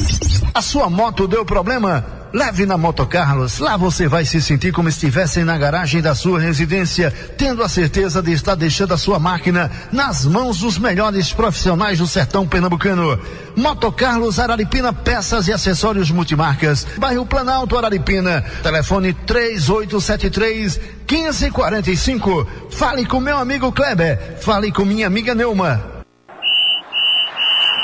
A sua moto deu problema? Leve na Moto Carlos. Lá você vai se sentir como se estivesse na garagem da sua residência, tendo a certeza de estar deixando a sua máquina nas mãos dos melhores profissionais do sertão pernambucano. Moto Carlos Araripina, peças e acessórios multimarcas, bairro Planalto, Araripina. Telefone três oito sete três, um cinco quatro cinco. Fale com meu amigo Kleber. Fale com minha amiga Neuma. A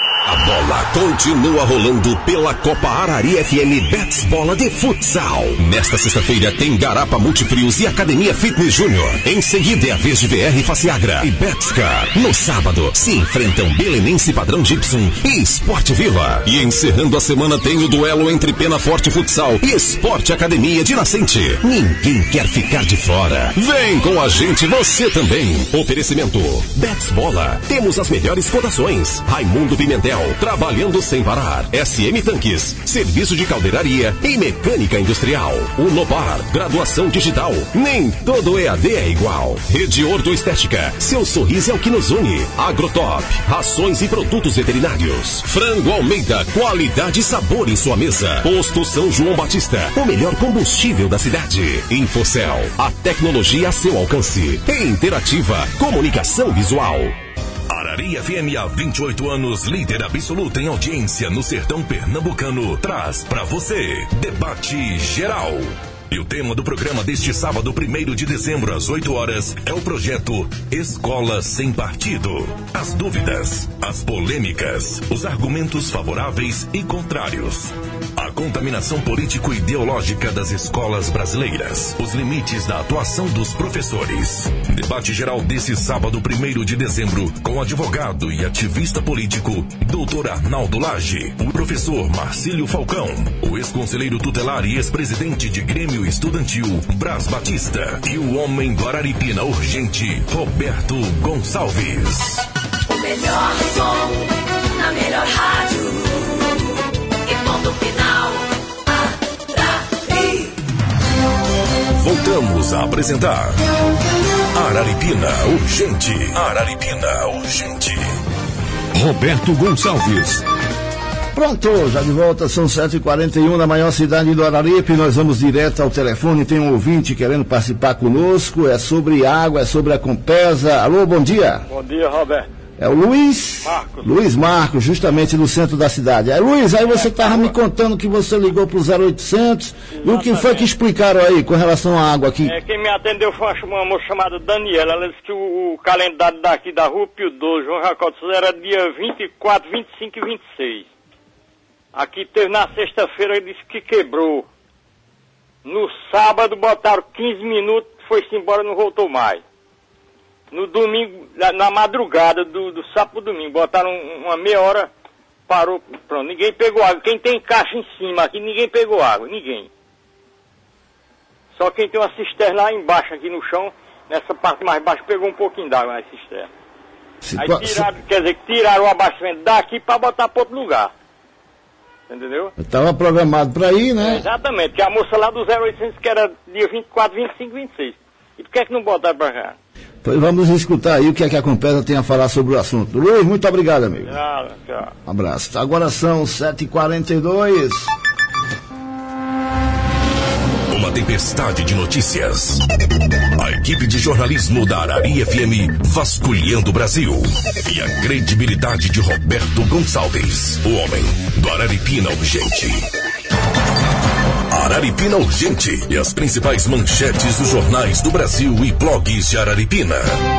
bola continua rolando pela Copa Arari F M Bets Bola de Futsal. Nesta sexta-feira tem Garapa Multifrios e Academia Fitness Júnior. Em seguida é a vez de V R Faciagra e Betscar. No sábado se enfrentam Belenense Padrão Gibson e Sport Vila. E encerrando a semana tem o duelo entre Pena Forte Futsal e Esporte Academia de Nascente. Ninguém quer ficar de fora. Vem com a gente você também. Oferecimento Bets Bola. Temos as melhores cotações. Raimundo Pimentel, trabalhando sem parar. S M Tanques, serviço de caldeiraria e mecânica industrial. Unopar, graduação digital. Nem todo E A D é igual. Rede Orto Estética, seu sorriso é o que nos une. Agrotop, rações e produtos veterinários. Frango Almeida, qualidade e sabor em sua mesa. Posto São João Batista, o melhor combustível da cidade. Infocel, a tecnologia a seu alcance. E Interativa, comunicação visual. Arari F M há vinte e oito anos, líder absoluta em audiência no sertão pernambucano, traz pra você Debate Geral. E o tema do programa deste sábado, primeiro de dezembro, às oito horas, é o projeto Escola Sem Partido. As dúvidas, as polêmicas, os argumentos favoráveis e contrários. A contaminação político-ideológica das escolas brasileiras. Os limites da atuação dos professores. Debate geral desse sábado, primeiro de dezembro, com o advogado e ativista político, doutor Arnaldo Lage, o professor Marcílio Falcão, o ex-conselheiro tutelar e ex-presidente de Grêmio Estudantil, Brás Batista, e o homem do Araripina urgente, Roberto Gonçalves. O melhor som, na melhor rádio, e ponto final, Arari. Voltamos a apresentar Araripina Urgente. Araripina Urgente. Roberto Gonçalves. Pronto, já de volta, são sete e quarenta e um na maior cidade do Araripe. Nós vamos direto ao telefone, tem um ouvinte querendo participar conosco, é sobre água, é sobre a Compesa. Alô, bom dia. Bom dia, Roberto. É o Luiz Marcos. Luiz Marcos, justamente no centro da cidade. É, Luiz, aí você estava me contando que você ligou pro zero oitocentos. Exatamente. E o que foi que explicaram aí com relação à água aqui? É, quem me atendeu foi uma moça chamada Daniela. Ela disse que o, o calendário daqui da Rua Pio doze, João Jacob, era dia vinte e quatro, vinte e cinco e vinte e seis. Aqui teve na sexta-feira, ele disse que quebrou. No sábado botaram quinze minutos, foi-se embora, não voltou mais. No domingo, na, na madrugada do, do sábado pro domingo, botaram uma meia hora, parou, pronto, ninguém pegou água. Quem tem caixa em cima aqui, ninguém pegou água, ninguém. Só quem tem uma cisterna lá embaixo, aqui no chão, nessa parte mais baixa, pegou um pouquinho d'água na cisterna. Se Aí tiraram, se... quer dizer, que tiraram o abastecimento daqui para botar para outro lugar. Entendeu? Estava programado para ir, né? É, exatamente, que a moça lá do zero oitocentos, que era dia vinte e quatro, vinte e cinco, vinte e seis. E por que é que não botaram para cá? Pois vamos escutar aí o que é que a Compesa tem a falar sobre o assunto. Luiz, muito obrigado, amigo. Tchau, tchau. Um abraço. Agora são sete e quarenta e dois. Uma tempestade de notícias. A equipe de jornalismo da Arari F M vasculhando o Brasil. E a credibilidade de Roberto Gonçalves, o homem do Araripina Urgente. Araripina Urgente e as principais manchetes dos jornais do Brasil e blogs de Araripina.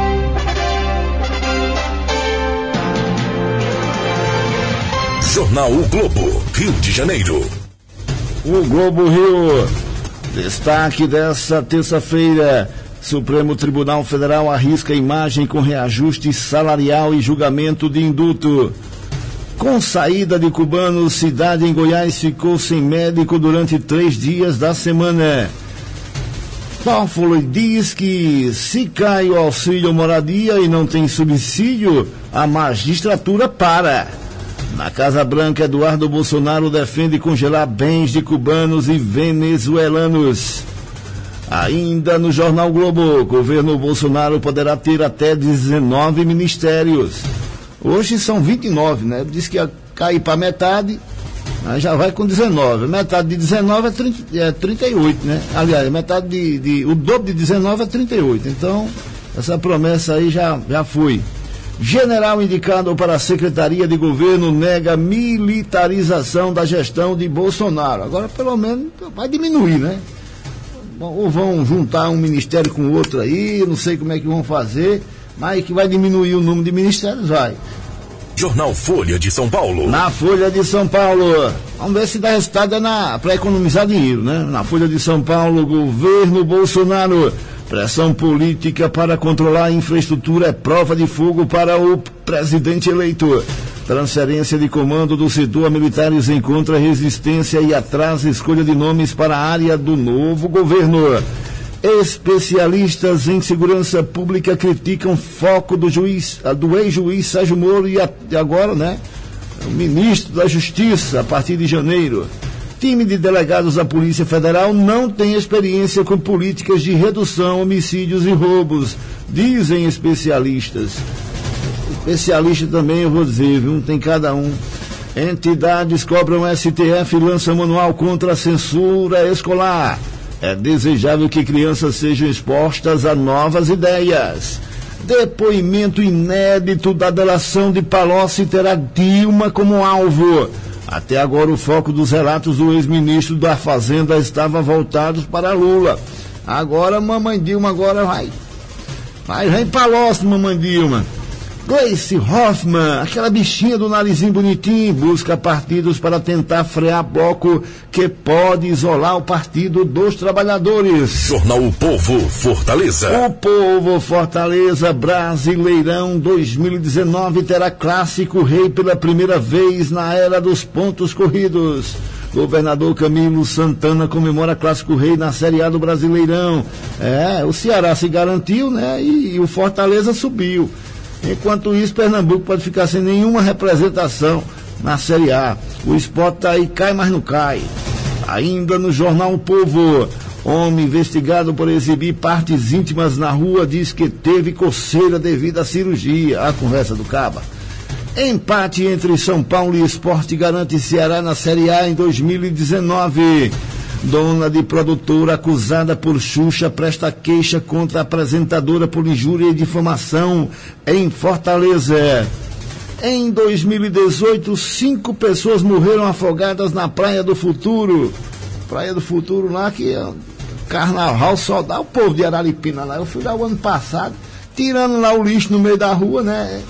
Jornal O Globo, Rio de Janeiro. O Globo Rio. Destaque dessa terça-feira: Supremo Tribunal Federal arrisca imagem com reajuste salarial e julgamento de indulto. Com saída de cubanos, cidade em Goiás ficou sem médico durante três dias da semana. Toffoli diz que se cai o auxílio moradia e não tem subsídio, a magistratura para. Na Casa Branca, Eduardo Bolsonaro defende congelar bens de cubanos e venezuelanos. Ainda no Jornal Globo, o governo Bolsonaro poderá ter até dezenove ministérios. Hoje são vinte e nove, né? Diz que ia cair para metade, mas já vai com dezenove. Metade de dezenove é, trinta, é trinta e oito, né? Aliás, metade de, de... o dobro de dezenove é trinta e oito. Então, essa promessa aí já, já foi. General indicado para a Secretaria de Governo nega militarização da gestão de Bolsonaro. Agora, pelo menos, vai diminuir, né? Ou vão juntar um ministério com outro aí, não sei como é que vão fazer, mas que vai diminuir o número de ministérios, vai. Jornal Folha de São Paulo. Na Folha de São Paulo, vamos ver se dá resultado para economizar dinheiro, né? Na Folha de São Paulo, governo Bolsonaro, pressão política para controlar a infraestrutura é prova de fogo para o presidente eleito. Transferência de comando do setor a militares encontra resistência e atrasa escolha de nomes para a área do novo governo. Especialistas em segurança pública criticam foco do juiz, do ex-juiz Sérgio Moro e, a, e agora, né, o ministro da Justiça a partir de janeiro. Time de delegados da Polícia Federal não tem experiência com políticas de redução, homicídios e roubos, dizem especialistas. Especialista também, eu vou dizer, viu? Tem cada um. Entidades cobram S T F e lança manual contra a censura escolar. É desejável que crianças sejam expostas a novas ideias. Depoimento inédito da delação de Palocci terá Dilma como alvo. Até agora o foco dos relatos do ex-ministro da Fazenda estava voltado para Lula. Agora mamãe Dilma agora vai. Vai, vem Palocci, mamãe Dilma. Gleice Hoffmann, aquela bichinha do narizinho bonitinho, busca partidos para tentar frear bloco que pode isolar o Partido dos Trabalhadores. Jornal O Povo, Fortaleza. O Povo, Fortaleza, Brasileirão dois mil e dezenove terá Clássico Rei pela primeira vez na era dos pontos corridos. Governador Camilo Santana comemora Clássico Rei na Série A do Brasileirão. É, o Ceará se garantiu, né, e, e o Fortaleza subiu. Enquanto isso, Pernambuco pode ficar sem nenhuma representação na Série A. O Sport tá aí, cai, mas não cai. Ainda no Jornal O Povo, homem investigado por exibir partes íntimas na rua diz que teve coceira devido à cirurgia. A conversa do Caba. Empate entre São Paulo e Sport garante Ceará na Série A em dois mil e dezenove. Dona de produtora acusada por Xuxa presta queixa contra a apresentadora por injúria e difamação em Fortaleza. Em dois mil e dezoito, cinco pessoas morreram afogadas na Praia do Futuro. Praia do Futuro lá que é um carnaval só dá o povo de Araripina lá. Eu fui lá o ano passado, tirando lá o lixo no meio da rua, né?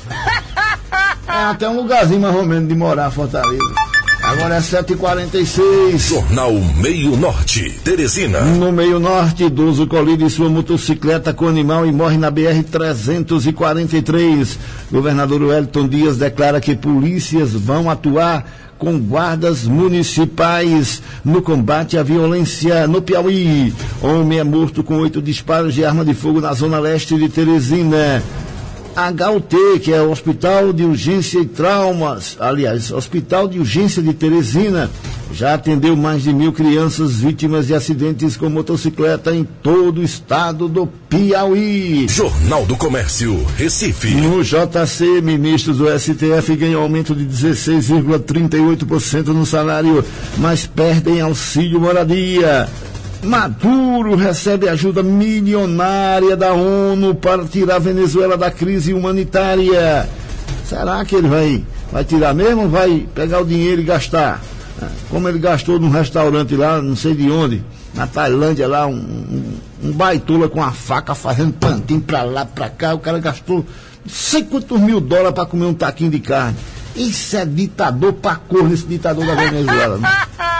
É até um lugarzinho mais ou menos de morar Fortaleza. Agora é sete e quarenta e seis. Jornal Meio Norte, Teresina. No Meio Norte, idoso colide sua motocicleta com animal e morre na B R trezentos e quarenta e três. Governador Wellington Dias declara que polícias vão atuar com guardas municipais no combate à violência no Piauí. Homem é morto com oito disparos de arma de fogo na zona leste de Teresina. H U T, que é o Hospital de Urgência e Traumas, aliás, Hospital de Urgência de Teresina, já atendeu mais de mil crianças vítimas de acidentes com motocicleta em todo o estado do Piauí. Jornal do Comércio, Recife. No J C, ministros do S T F ganham aumento de dezesseis vírgula trinta e oito por cento no salário, mas perdem auxílio moradia. Maduro recebe ajuda milionária da ONU para tirar a Venezuela da crise humanitária. Será que ele vai, vai tirar mesmo ou vai pegar o dinheiro e gastar? Como ele gastou num restaurante lá, não sei de onde, na Tailândia lá, um, um, um baitola com a faca fazendo plantinho pra lá, pra cá, o cara gastou não sei quantos mil dólares para comer um taquinho de carne. Isso é ditador pra cor nesse ditador da Venezuela, né?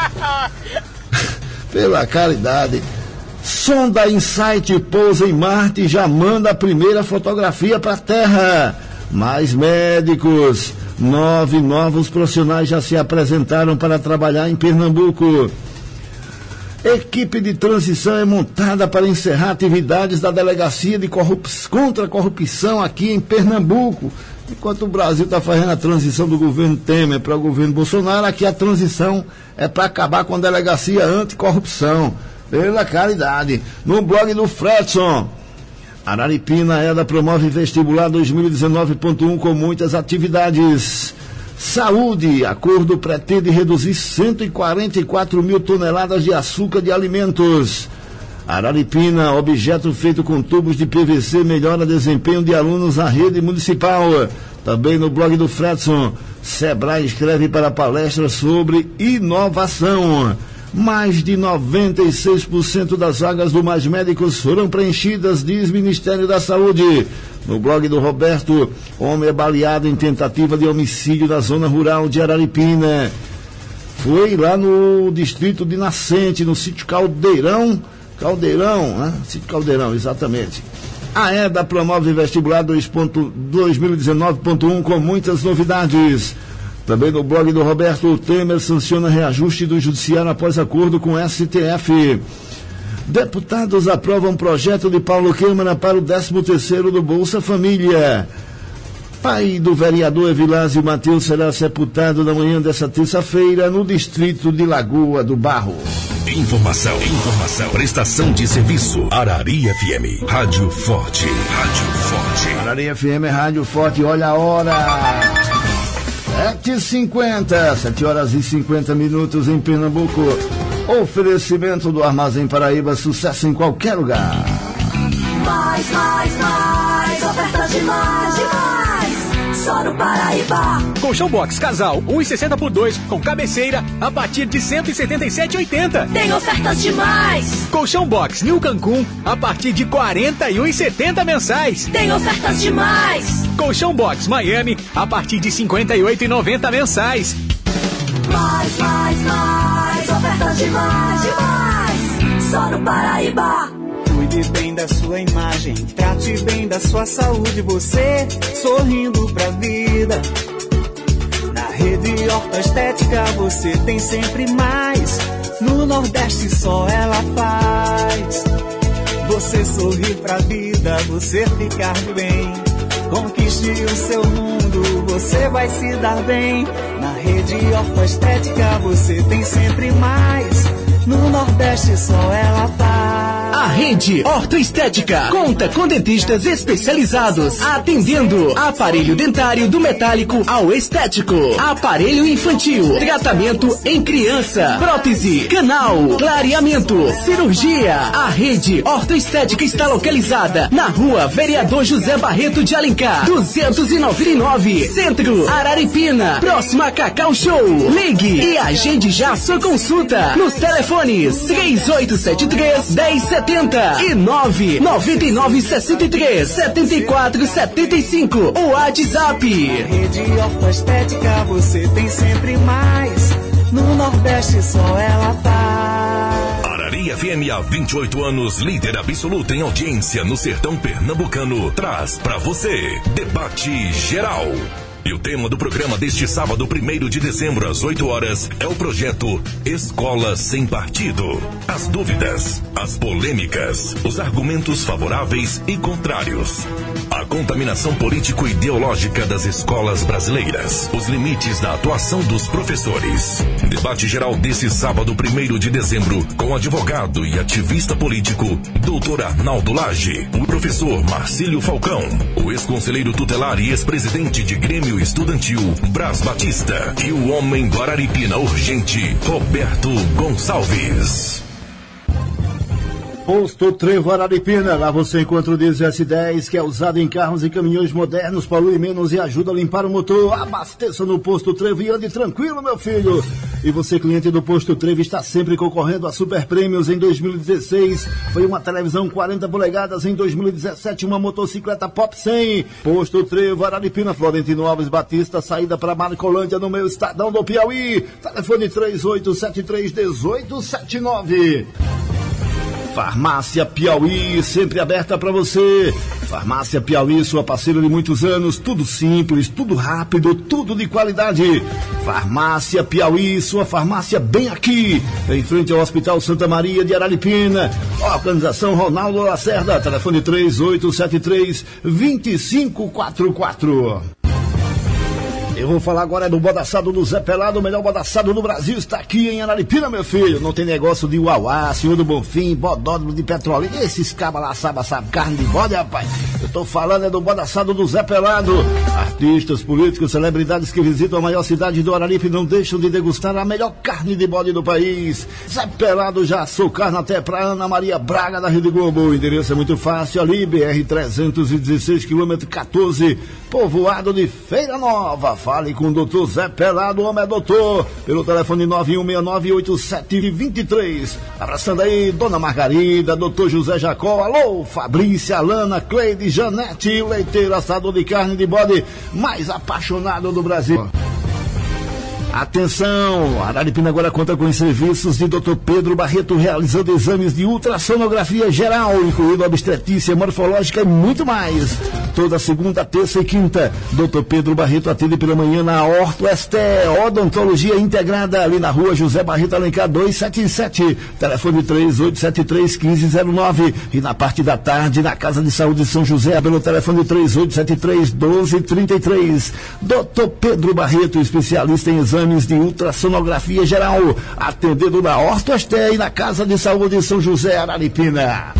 Pela caridade. Sonda Insight pousa em Marte e já manda a primeira fotografia para a Terra. Mais médicos. Nove novos profissionais já se apresentaram para trabalhar em Pernambuco. Equipe de transição é montada para encerrar atividades da Delegacia de Corrup... contra a Corrupção aqui em Pernambuco. Enquanto o Brasil está fazendo a transição do governo Temer para o governo Bolsonaro, aqui a transição é para acabar com a Delegacia Anticorrupção. Pela caridade. No blog do Fredson, Araripina Eda promove vestibular dois mil e dezenove ponto um com muitas atividades. Saúde, acordo pretende reduzir cento e quarenta e quatro mil toneladas de açúcar de alimentos. Araripina, objeto feito com tubos de P V C, melhora desempenho de alunos na rede municipal. Também no blog do Fredson, Sebrae escreve para palestra sobre inovação. Mais de noventa e seis por cento das vagas do Mais Médicos foram preenchidas, diz Ministério da Saúde. No blog do Roberto, homem é baleado em tentativa de homicídio na zona rural de Araripina. Foi lá no distrito de Nascente, no sítio Caldeirão, Caldeirão, né? Sítio Caldeirão, exatamente. A EDA promove vestibular dois mil e dezenove ponto um com muitas novidades. Também no blog do Roberto, Temer sanciona reajuste do judiciário após acordo com o S T F. Deputados aprovam projeto de Paulo Câmara para o décimo terceiro do Bolsa Família. Pai do vereador Evilásio Mateus será sepultado na manhã dessa terça-feira no distrito de Lagoa do Barro. Informação, informação, prestação de serviço. Arari F M, Rádio Forte. Rádio Forte. Arari F M, Rádio Forte, olha a hora. sete e cinquenta, sete horas e cinquenta minutos em Pernambuco. Oferecimento do Armazém Paraíba, sucesso em qualquer lugar. Mais, mais, mais, ofertas demais, demais, só no Paraíba. Colchão Box Casal, um e sessenta por dois, com cabeceira, a partir de cento e setenta e sete reais e oitenta centavos. Tem ofertas demais. Colchão Box New Cancún, a partir de quarenta e um reais e setenta centavos mensais. Tem ofertas demais. Colchão Box Miami, a partir de cinquenta e oito reais e noventa centavos mensais. Mais, mais, mais, ofertas demais, demais, só no Paraíba. Cuide bem da sua imagem, trate bem da sua saúde, você sorrindo pra vida. Na Rede Ortoestética você tem sempre mais, no Nordeste só ela faz. Você sorrir pra vida, você ficar bem, conquiste o seu mundo, você vai se dar bem. Na Rede Ortoestética você tem sempre mais, no Nordeste só ela faz. A Rede Ortoestética conta com dentistas especializados, atendendo aparelho dentário do metálico ao estético, aparelho infantil, tratamento em criança, prótese, canal, clareamento, cirurgia. A Rede Ortoestética está localizada na Rua Vereador José Barreto de Alencar, duzentos e noventa e nove, Centro, Araripina, próximo a Cacau Show. Ligue e agende já sua consulta nos telefones três oito sete três, um zero sete zero e nove nove nove seis três sete quatro sete cinco. O WhatsApp. Na Rede Ortoestética você tem sempre mais, no Nordeste só ela tá. Arari F M há vinte e oito anos, líder absoluta em audiência no sertão pernambucano, traz pra você Debate Geral. E o tema do programa deste sábado, primeiro de dezembro, às oito horas, é o projeto Escola Sem Partido. As dúvidas, as polêmicas, os argumentos favoráveis e contrários. A contaminação político-ideológica das escolas brasileiras. Os limites da atuação dos professores. Debate geral desse sábado, primeiro de dezembro, com o advogado e ativista político, doutor Arnaldo Lage, o professor Marcílio Falcão, o ex-conselheiro tutelar e ex-presidente de Grêmio Estudantil, Brás Batista, e o homem do Araripina urgente, Roberto Gonçalves. Posto Trevo Araripina, lá você encontra o diesel S dez, que é usado em carros e caminhões modernos, polui menos e ajuda a limpar o motor. Abasteça no Posto Trevo e ande tranquilo, meu filho. E você, cliente do Posto Trevo, está sempre concorrendo a super prêmios. Em dois mil e dezesseis foi uma televisão quarenta polegadas, em dois mil e dezessete uma motocicleta Pop cem. Posto Trevo Araripina, Florentino Alves Batista, saída para Marcolândia, no meu Estadão do Piauí. Telefone três oito sete três, um oito sete nove. Farmácia Piauí, sempre aberta para você. Farmácia Piauí, sua parceira de muitos anos. Tudo simples, tudo rápido, tudo de qualidade. Farmácia Piauí, sua farmácia bem aqui, em frente ao Hospital Santa Maria de Araripina. Organização Ronaldo Lacerda, telefone três oito sete três, dois cinco quatro quatro. Eu vou falar agora do bodaçado do Zé Pelado, o melhor bodaçado do Brasil está aqui em Araripina, meu filho. Não tem negócio de uauá, Senhor do Bonfim, bodódromo de petróleo. Esses cabas lá sabem, sabe, carne de bode, rapaz. Eu tô falando é do bodaçado do Zé Pelado. Artistas, políticos, celebridades que visitam a maior cidade do Araripe não deixam de degustar a melhor carne de bode do país. Zé Pelado já assou carne até pra Ana Maria Braga da Rede Globo. O endereço é muito fácil, ali, B R trezentos e dezesseis, quilômetro quatorze, povoado de Feira Nova. Fala Fale com o doutor Zé Pelado, homem é doutor, pelo telefone nove um seis nove oito sete dois três. Abraçando aí, dona Margarida, doutor José Jacó, alô, Fabrícia, Alana, Cleide, Janete, o leiteiro assador de carne de bode mais apaixonado do Brasil. Atenção, a Araripina agora conta com os serviços de doutor Pedro Barreto, realizando exames de ultrassonografia geral, incluindo obstetrícia, morfológica e muito mais. Toda segunda, terça e quinta, doutor Pedro Barreto atende pela manhã na Orto Esté, Odontologia Integrada, ali na rua José Barreto Alencar duzentos e setenta e sete, telefone três oito sete três, um cinco zero nove, e na parte da tarde, na Casa de Saúde de São José, pelo telefone três oito sete três, um dois três três. doutor Pedro Barreto, especialista em exames de ultrassonografia geral, atendendo na Orto Esté e na Casa de Saúde de São José, Araripina.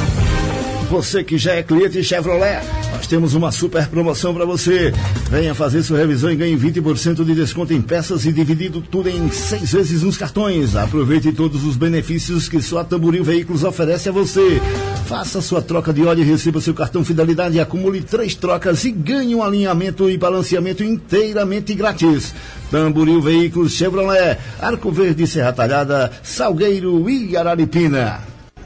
Você que já é cliente Chevrolet, nós temos uma super promoção para você. Venha fazer sua revisão e ganhe vinte por cento de desconto em peças e dividido tudo em seis vezes nos cartões. Aproveite todos os benefícios que só a Tamboril Veículos oferece a você. Faça sua troca de óleo e receba seu cartão Fidelidade, acumule três trocas e ganhe um alinhamento e balanceamento inteiramente grátis. Tamboril Veículos Chevrolet, Arco Verde, Serra Talhada, Salgueiro e Araripina.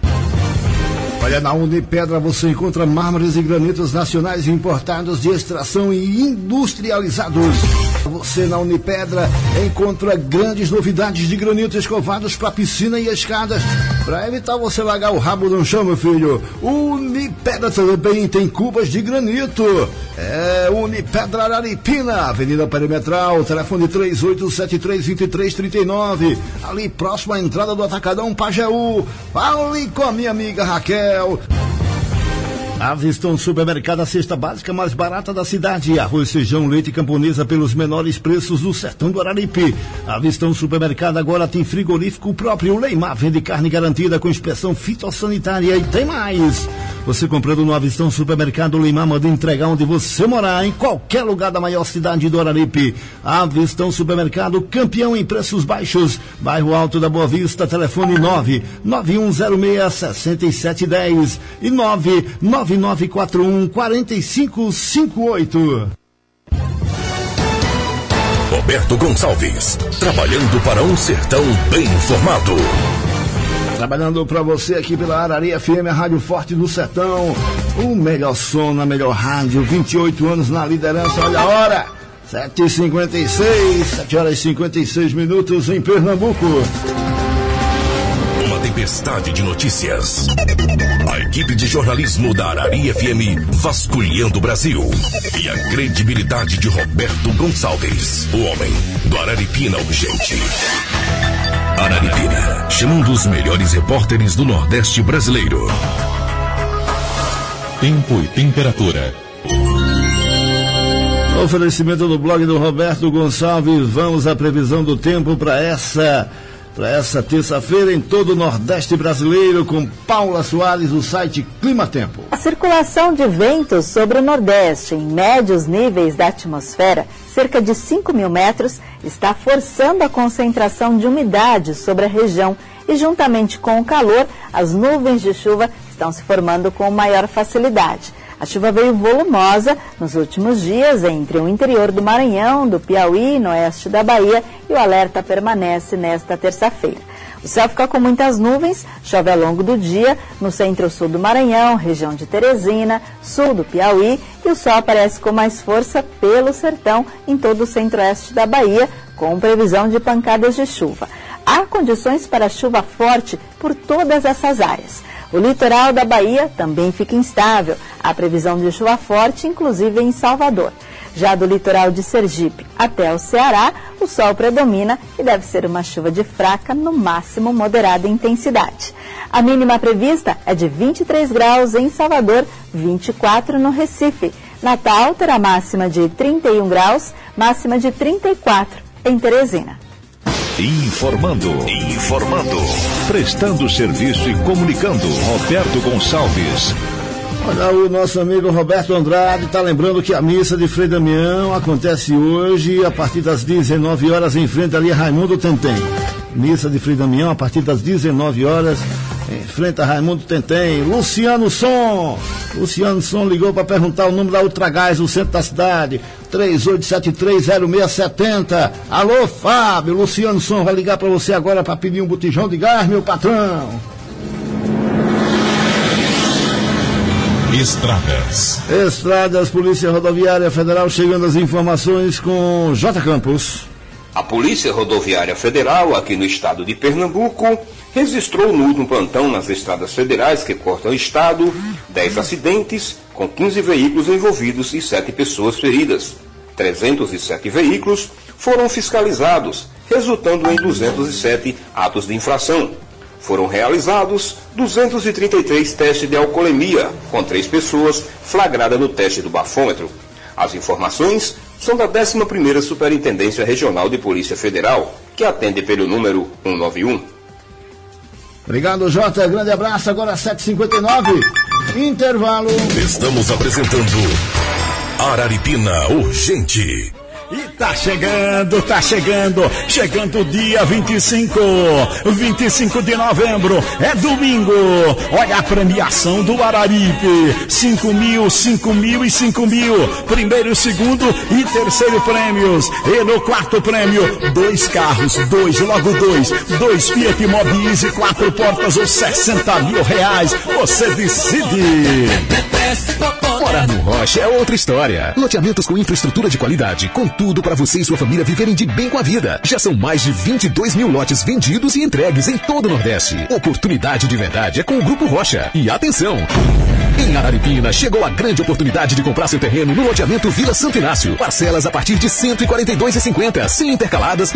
Olha, na Unipedra você encontra mármores e granitos nacionais importados de extração e industrializados. Você na Unipedra encontra grandes novidades de granitos escovados para piscina e escadas, para evitar você largar o rabo no chão, meu filho. Unipedra também tem cubas de granito. É Unipedra Araripina, Avenida Perimetral, telefone três oito sete três, dois três três nove, ali próximo à entrada do Atacadão Pajeú. Fale com a minha amiga Raquel. Avistão Supermercado, a cesta básica mais barata da cidade. Arroz, feijão, leite camponesa pelos menores preços do sertão do Araripe. Avistão Supermercado agora tem frigorífico próprio. Leimar vende carne garantida com inspeção fitossanitária e tem mais. Você comprando no Avistão Supermercado, Leimar manda entregar onde você morar, em qualquer lugar da maior cidade do Araripe. Avistão Supermercado, campeão em preços baixos. Bairro Alto da Boa Vista, telefone nove nove um zero seis, seis sete um zero e nove nove nove quatro um, quatro cinco cinco oito. Roberto Gonçalves, trabalhando para um sertão bem informado. Trabalhando para você aqui pela Arari F M, a Rádio Forte do Sertão. O melhor som na melhor rádio, vinte e oito anos na liderança. Olha a hora, sete e cinquenta e seis, sete horas e cinquenta e seis minutos em Pernambuco. Uma tempestade de notícias. A equipe de jornalismo da Arari F M vasculhando o Brasil. E a credibilidade de Roberto Gonçalves, o homem do Araripina Urgente. Araripina, chamando os melhores repórteres do Nordeste brasileiro. Tempo e temperatura. Oferecimento do blog do Roberto Gonçalves. Vamos à previsão do tempo para essa... Para essa terça-feira em todo o Nordeste brasileiro, com Paula Soares, do site Clima Tempo. A circulação de ventos sobre o Nordeste em médios níveis da atmosfera, cerca de cinco mil metros, está forçando a concentração de umidade sobre a região e, juntamente com o calor, as nuvens de chuva estão se formando com maior facilidade. A chuva veio volumosa nos últimos dias entre o interior do Maranhão, do Piauí, no oeste da Bahia, e o alerta permanece nesta terça-feira. O céu fica com muitas nuvens, chove ao longo do dia no centro-sul do Maranhão, região de Teresina, sul do Piauí, e o sol aparece com mais força pelo sertão em todo o centro-oeste da Bahia, com previsão de pancadas de chuva. Há condições para chuva forte por todas essas áreas. O litoral da Bahia também fica instável. Há previsão de chuva forte, inclusive em Salvador. Já do litoral de Sergipe até o Ceará, o sol predomina e deve ser uma chuva de fraca, no máximo moderada intensidade. A mínima prevista é de vinte e três graus em Salvador, vinte e quatro no Recife. Natal terá máxima de trinta e um graus, máxima de trinta e quatro em Teresina. Informando, informando, prestando serviço e comunicando, Roberto Gonçalves. Olha, o nosso amigo Roberto Andrade está lembrando que a missa de Frei Damião acontece hoje a partir das dezenove horas em frente ali a Raimundo Tentem. Missa de Frei Damião a partir das dezenove horas em frente a Raimundo Tentem. Luciano Som, Luciano Som ligou para perguntar o número da Ultragás, o centro da cidade. três oito sete três zero seis sete zero. Alô, Fábio, Luciano Som vai ligar para você agora para pedir um botijão de gás, meu patrão. Estradas. Estradas, Polícia Rodoviária Federal, chegando as informações com J. Campos. A Polícia Rodoviária Federal, aqui no estado de Pernambuco, registrou no último plantão nas estradas federais que cortam o estado dez acidentes, com quinze veículos envolvidos e sete pessoas feridas. trezentos e sete veículos foram fiscalizados, resultando em duzentos e sete atos de infração. Foram realizados duzentos e trinta e três testes de alcoolemia, com três pessoas flagradas no teste do bafômetro. As informações são da décima primeira Superintendência Regional de Polícia Federal, que atende pelo número cento e noventa e um. Obrigado, Jota. Grande abraço. Agora sete e cinquenta e nove. Intervalo. Estamos apresentando Araripina Urgente. E tá chegando, tá chegando, chegando o dia vinte e cinco, vinte e cinco de novembro, é domingo. Olha a premiação do Araripe, cinco mil, cinco mil e cinco mil, primeiro, segundo e terceiro prêmios. E no quarto prêmio, dois carros, dois, logo dois, dois Fiat Mobi Easy, quatro portas ou sessenta mil reais, você decide. Morar no Rocha é outra história. Loteamentos com infraestrutura de qualidade, com tudo para você e sua família viverem de bem com a vida. Já são mais de vinte e dois mil lotes vendidos e entregues em todo o Nordeste. Oportunidade de verdade é com o Grupo Rocha. E atenção! Em Araripina, chegou a grande oportunidade de comprar seu terreno no loteamento Vila Santo Inácio. Parcelas a partir de cento e quarenta e dois reais e cinquenta centavos, sem intercaladas.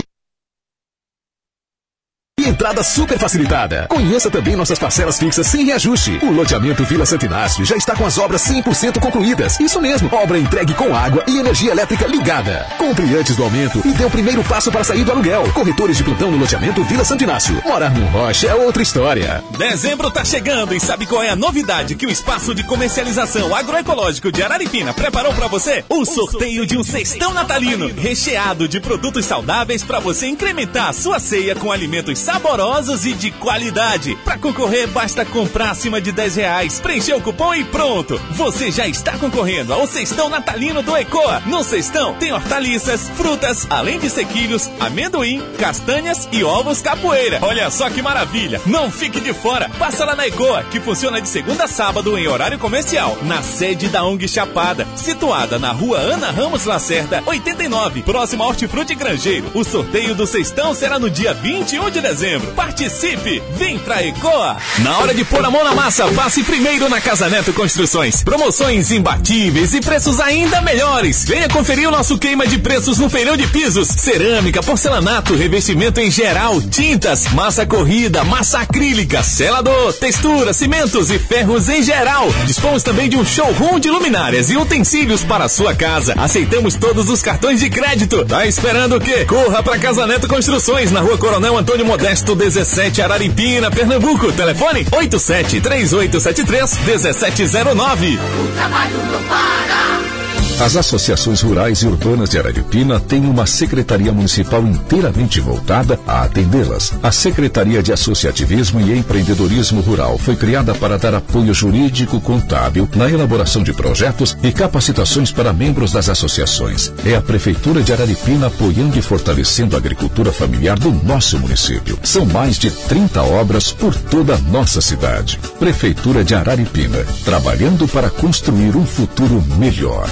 Entrada super facilitada. Conheça também nossas parcelas fixas sem reajuste. O loteamento Vila Santo Inácio já está com as obras cem por cento concluídas. Isso mesmo, obra entregue com água e energia elétrica ligada. Compre antes do aumento e dê o primeiro passo para sair do aluguel. Corretores de plantão no loteamento Vila Santo Inácio. Morar no Rocha é outra história. Dezembro tá chegando e sabe qual é a novidade que o espaço de comercialização agroecológico de Araripina preparou para você? O sorteio de um cestão natalino recheado de produtos saudáveis para você incrementar a sua ceia com alimentos saborosos e de qualidade. Para concorrer, basta comprar acima de dez reais, preencher o cupom e pronto. Você já está concorrendo ao cestão natalino do Ecoa. No cestão tem hortaliças, frutas, além de sequilhos, amendoim, castanhas e ovos capoeira. Olha só que maravilha. Não fique de fora. Passa lá na Ecoa, que funciona de segunda a sábado em horário comercial, na sede da O N G Chapada, situada na rua Ana Ramos Lacerda, oitenta e nove, próximo ao Hortifruti Grangeiro. O sorteio do cestão será no dia vinte e um de dezembro. Participe! Vem pra Ecoa! Na hora de pôr a mão na massa, passe primeiro na Casa Neto Construções. Promoções imbatíveis e preços ainda melhores. Venha conferir o nosso queima de preços no feirão de pisos. Cerâmica, porcelanato, revestimento em geral, tintas, massa corrida, massa acrílica, selador, textura, cimentos e ferros em geral. Dispomos também de um showroom de luminárias e utensílios para a sua casa. Aceitamos todos os cartões de crédito. Tá esperando o quê? Corra pra Casa Neto Construções, na rua Coronel Antônio Modesto dezessete, Araripina, Pernambuco. Telefone oito sete três oito sete três um sete zero nove. O trabalho não para. As associações rurais e urbanas de Araripina têm uma secretaria municipal inteiramente voltada a atendê-las. A Secretaria de Associativismo e Empreendedorismo Rural foi criada para dar apoio jurídico contábil na elaboração de projetos e capacitações para membros das associações. É a Prefeitura de Araripina apoiando e fortalecendo a agricultura familiar do nosso município. São mais de trinta obras por toda a nossa cidade. Prefeitura de Araripina, trabalhando para construir um futuro melhor.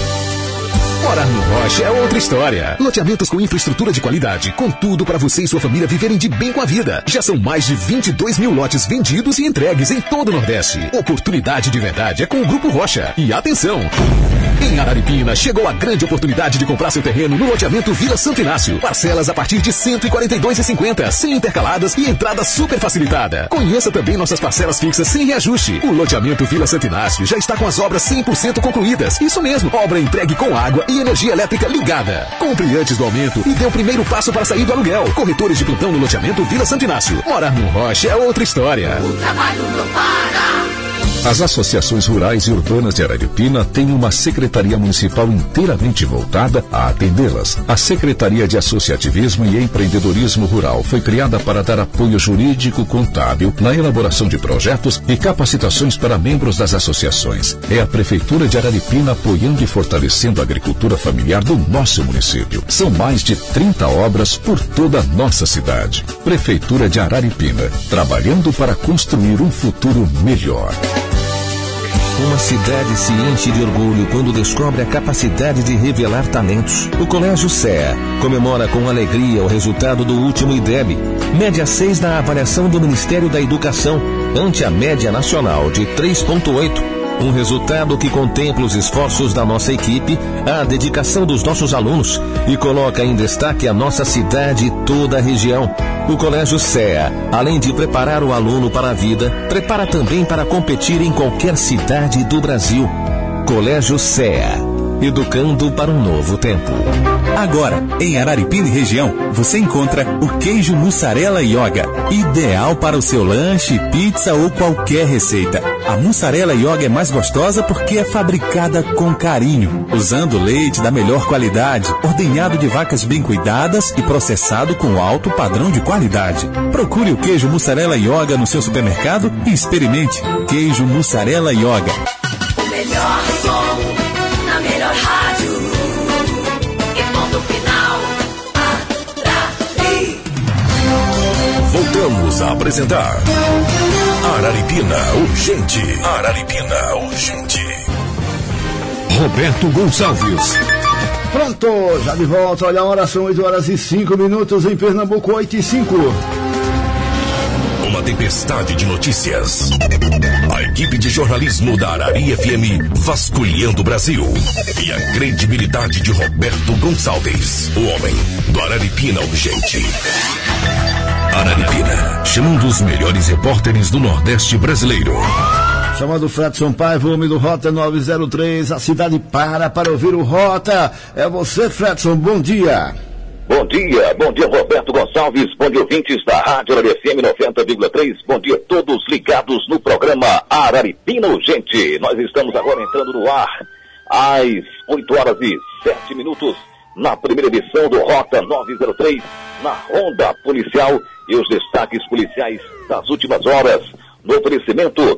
Morar no Rocha é outra história. Loteamentos com infraestrutura de qualidade, com tudo para você e sua família viverem de bem com a vida. Já são mais de vinte e dois mil lotes vendidos e entregues em todo o Nordeste. Oportunidade de verdade é com o Grupo Rocha. E atenção! Em Araripina, chegou a grande oportunidade de comprar seu terreno no loteamento Vila Santo Inácio. Parcelas a partir de cento e quarenta e dois reais e cinquenta centavos, sem intercaladas e entrada super facilitada. Conheça também nossas parcelas fixas sem reajuste. O loteamento Vila Santo Inácio já está com as obras cem por cento concluídas. Isso mesmo, obra entregue com água e energia elétrica ligada. Compre antes do aumento e dê o primeiro passo para sair do aluguel. Corretores de plantão no loteamento Vila Santo Inácio. Morar no Rocha é outra história. O trabalho não para. As associações rurais e urbanas de Araripina têm uma secretaria municipal inteiramente voltada a atendê-las. A Secretaria de Associativismo e Empreendedorismo Rural foi criada para dar apoio jurídico contábil na elaboração de projetos e capacitações para membros das associações. É a Prefeitura de Araripina apoiando e fortalecendo a agricultura familiar do nosso município. São mais de trinta obras por toda a nossa cidade. Prefeitura de Araripina, trabalhando para construir um futuro melhor. Uma cidade se enche de orgulho quando descobre a capacidade de revelar talentos. O Colégio C E A comemora com alegria o resultado do último I D E B, média seis na avaliação do Ministério da Educação, ante a média nacional de três vírgula oito. Um resultado que contempla os esforços da nossa equipe, a dedicação dos nossos alunos e coloca em destaque a nossa cidade e toda a região. O Colégio C E A, além de preparar o aluno para a vida, prepara também para competir em qualquer cidade do Brasil. Colégio C E A, educando para um novo tempo. Agora, em Araripina e região, você encontra o queijo mussarela yoga, ideal para o seu lanche, pizza ou qualquer receita. A mussarela yoga é mais gostosa porque é fabricada com carinho, usando leite da melhor qualidade, ordenhado de vacas bem cuidadas e processado com alto padrão de qualidade. Procure o queijo mussarela yoga no seu supermercado e experimente. Queijo mussarela yoga. O melhor som na melhor rádio. E ponto final. Arari. Voltamos a apresentar Araripina Urgente. Araripina Urgente. Roberto Gonçalves. Pronto, já de volta. Olha a hora, são oito horas e cinco minutos em Pernambuco, oito e cinco. Uma tempestade de notícias. A equipe de jornalismo da Arari F M vasculhando o Brasil. E a credibilidade de Roberto Gonçalves, o homem do Araripina Urgente. Araripina, chamando os melhores repórteres do Nordeste brasileiro. Chamando o Fredson Paiva, homem do Rota nove zero três, a cidade para para ouvir o Rota. É você, Fredson, bom dia. Bom dia, bom dia Roberto Gonçalves, bom dia ouvintes da Rádio Arari F M noventa vírgula três, bom dia a todos ligados no programa Araripina Urgente. Nós estamos agora entrando no ar às oito horas e sete minutos, na primeira edição do Rota nove zero três, na Ronda Policial e os destaques policiais das últimas horas, no oferecimento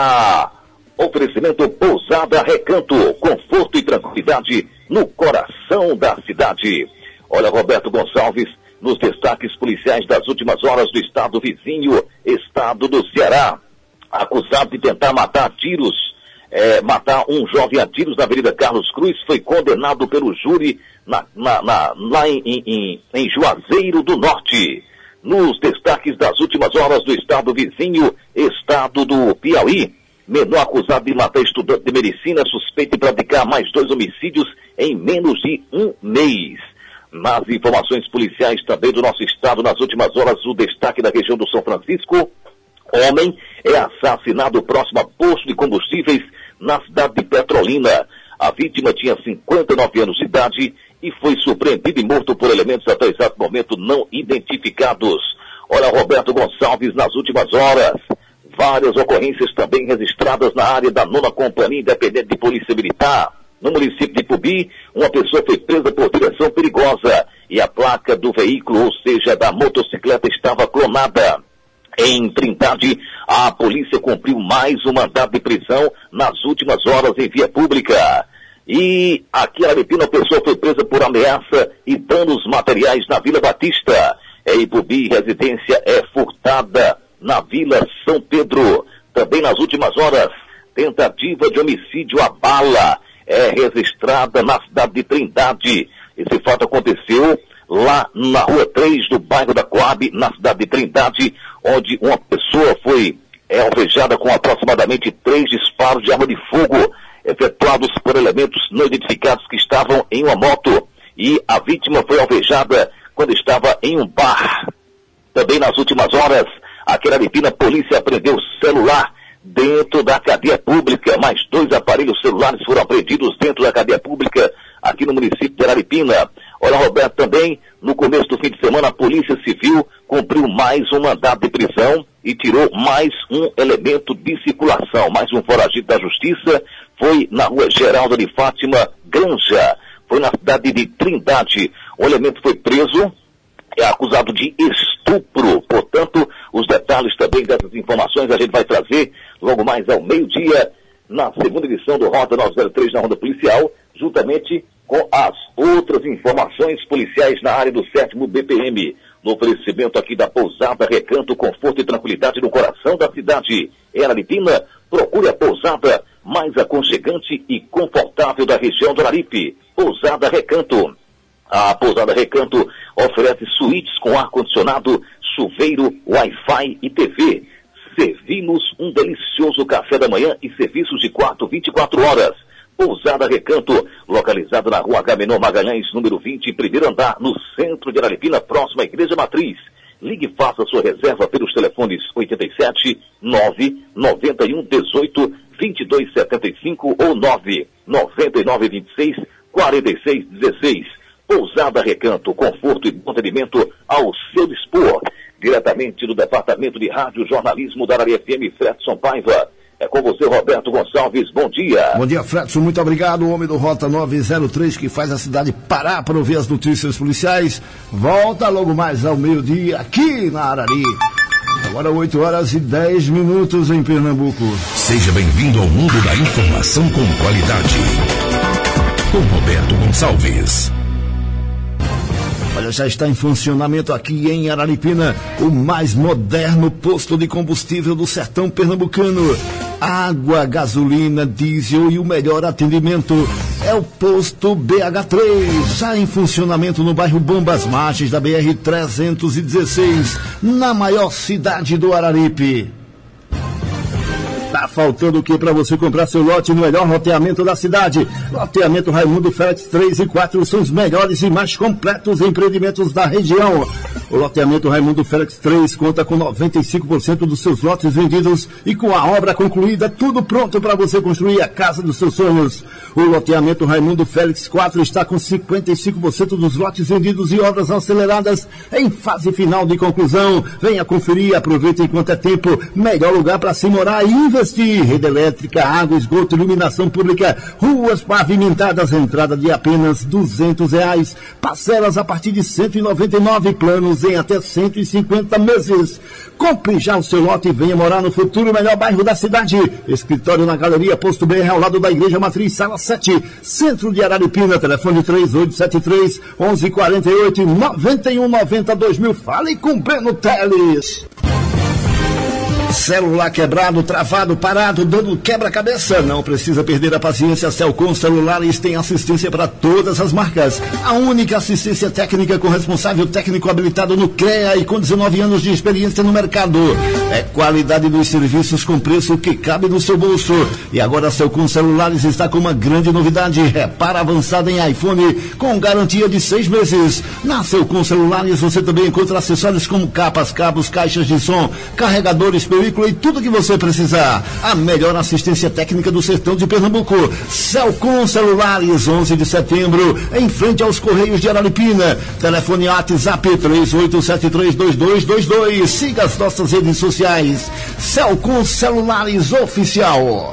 da oferecimento Pousada Recanto, conforto e tranquilidade no coração da cidade. Olha, Roberto Gonçalves, nos destaques policiais das últimas horas do estado vizinho, estado do Ceará, acusado de tentar matar a tiros, é, matar um jovem a tiros na Avenida Carlos Cruz, foi condenado pelo júri na, na, na, lá em, em, em Juazeiro do Norte. Nos destaques das últimas horas do estado vizinho, estado do Piauí, menor acusado de matar estudante de medicina, suspeito de praticar mais dois homicídios em menos de um mês. Nas informações policiais também do nosso estado, nas últimas horas, o destaque da região do São Francisco, homem é assassinado próximo a posto de combustíveis na cidade de Petrolina. A vítima tinha cinquenta e nove anos de idade e foi surpreendido e morto por elementos até o exato momento não identificados. Olha, Roberto Gonçalves, nas últimas horas, várias ocorrências também registradas na área da nona Companhia Independente de Polícia Militar. No município de Ipubi, uma pessoa foi presa por direção perigosa e a placa do veículo, ou seja, da motocicleta, estava clonada. Em Trindade, a polícia cumpriu mais um mandado de prisão nas últimas horas em via pública. E aqui em Araripina, a pessoa foi presa por ameaça e danos materiais na Vila Batista. Em Ipubi, residência é furtada na Vila São Pedro. Também nas últimas horas, tentativa de homicídio à bala é registrada na cidade de Trindade. Esse fato aconteceu lá na rua três do bairro da Coab, na cidade de Trindade, onde uma pessoa foi é, alvejada com aproximadamente três disparos de arma de fogo, efetuados por elementos não identificados que estavam em uma moto, e a vítima foi alvejada quando estava em um bar. Também nas últimas horas, aqui na Araripina, a polícia apreendeu celular dentro da cadeia pública. Mais dois aparelhos celulares foram apreendidos dentro da cadeia pública aqui no município de Araripina. Olha, Roberto, também no começo do fim de semana a Polícia Civil cumpriu mais um mandado de prisão e tirou mais um elemento de circulação, mais um foragido da Justiça. Foi na rua Geraldo de Fátima Granja, foi na cidade de Trindade. O elemento foi preso, é acusado de estupro. Portanto, os detalhes também dessas informações a gente vai trazer logo mais ao meio-dia, na segunda edição do Rota novecentos e três na Ronda Policial, juntamente com as outras informações policiais na área do sétimo B P M. No oferecimento aqui da Pousada Recanto, conforto e tranquilidade no coração da cidade. Em Araripina, procure a pousada mais aconchegante e confortável da região do Araripe. Pousada Recanto. A Pousada Recanto oferece suítes com ar-condicionado, chuveiro, Wi-Fi e T V. Servimos um delicioso café da manhã e serviços de quarto vinte e quatro horas. Pousada Recanto, localizada na rua Agamenon Magalhães, número vinte, primeiro andar, no centro de Araripina, próximo à Igreja Matriz. Ligue e faça sua reserva pelos telefones oito sete, nove nove um, dezoito, vinte e dois setenta e cinco ou nove nove nove, vinte e seis, quarenta e seis, dezesseis. Pousada Recanto, conforto e bom atendimento ao seu dispor. Diretamente do Departamento de Rádio Jornalismo da Arari F M, Fredson Paiva. É com você, Roberto Gonçalves. Bom dia. Bom dia, Fredson. Muito obrigado. O homem do Rota novecentos e três que faz a cidade parar para ouvir as notícias policiais. Volta logo mais ao meio-dia aqui na Arari. Agora oito horas e dez minutos em Pernambuco. Seja bem-vindo ao mundo da informação com qualidade. Com Roberto Gonçalves. Olha, já está em funcionamento aqui em Araripina o mais moderno posto de combustível do sertão pernambucano. Água, gasolina, diesel e o melhor atendimento é o posto B H três, já em funcionamento no bairro Bombas Margens da B R trezentos e dezesseis, na maior cidade do Araripe. Tá faltando o que para você comprar seu lote no melhor loteamento da cidade? Loteamento Raimundo Félix três e quatro são os melhores e mais completos empreendimentos da região. O loteamento Raimundo Félix três conta com noventa e cinco por cento dos seus lotes vendidos e com a obra concluída, tudo pronto para você construir a casa dos seus sonhos. O loteamento Raimundo Félix quatro está com cinquenta e cinco por cento dos lotes vendidos e obras aceleradas em fase final de conclusão. Venha conferir, aproveite enquanto é tempo. Melhor lugar para se morar e investir. Rede elétrica, água, esgoto, iluminação pública, ruas pavimentadas, entrada de apenas duzentos reais, parcelas a partir de cento e noventa e nove, planos em até cento e cinquenta meses. Compre já o seu lote e venha morar no futuro melhor bairro da cidade. Escritório na Galeria Posto B R, ao lado da Igreja Matriz, sala sete, centro de Araripina, telefone três oito sete três, onze quarenta e oito, nove um nove zero, dois mil. Fale com Breno Teles. Celular quebrado, travado, parado, dando quebra-cabeça? Não precisa perder a paciência. Celcom Celulares tem assistência para todas as marcas. A única assistência técnica com responsável técnico habilitado no CREA e com dezenove anos de experiência no mercado. É qualidade dos serviços com preço que cabe no seu bolso. E agora a Celcom Celulares está com uma grande novidade. Repara avançada em iPhone com garantia de seis meses. Na Celcom Celulares você também encontra acessórios como capas, cabos, caixas de som, carregadores, veículo e tudo que você precisar. A melhor assistência técnica do sertão de Pernambuco. Celcom Celulares, onze de setembro, em frente aos Correios de Araripina. Telefone WhatsApp três oito sete três, dois dois dois dois. Siga as nossas redes sociais. Celcom Celulares Oficial.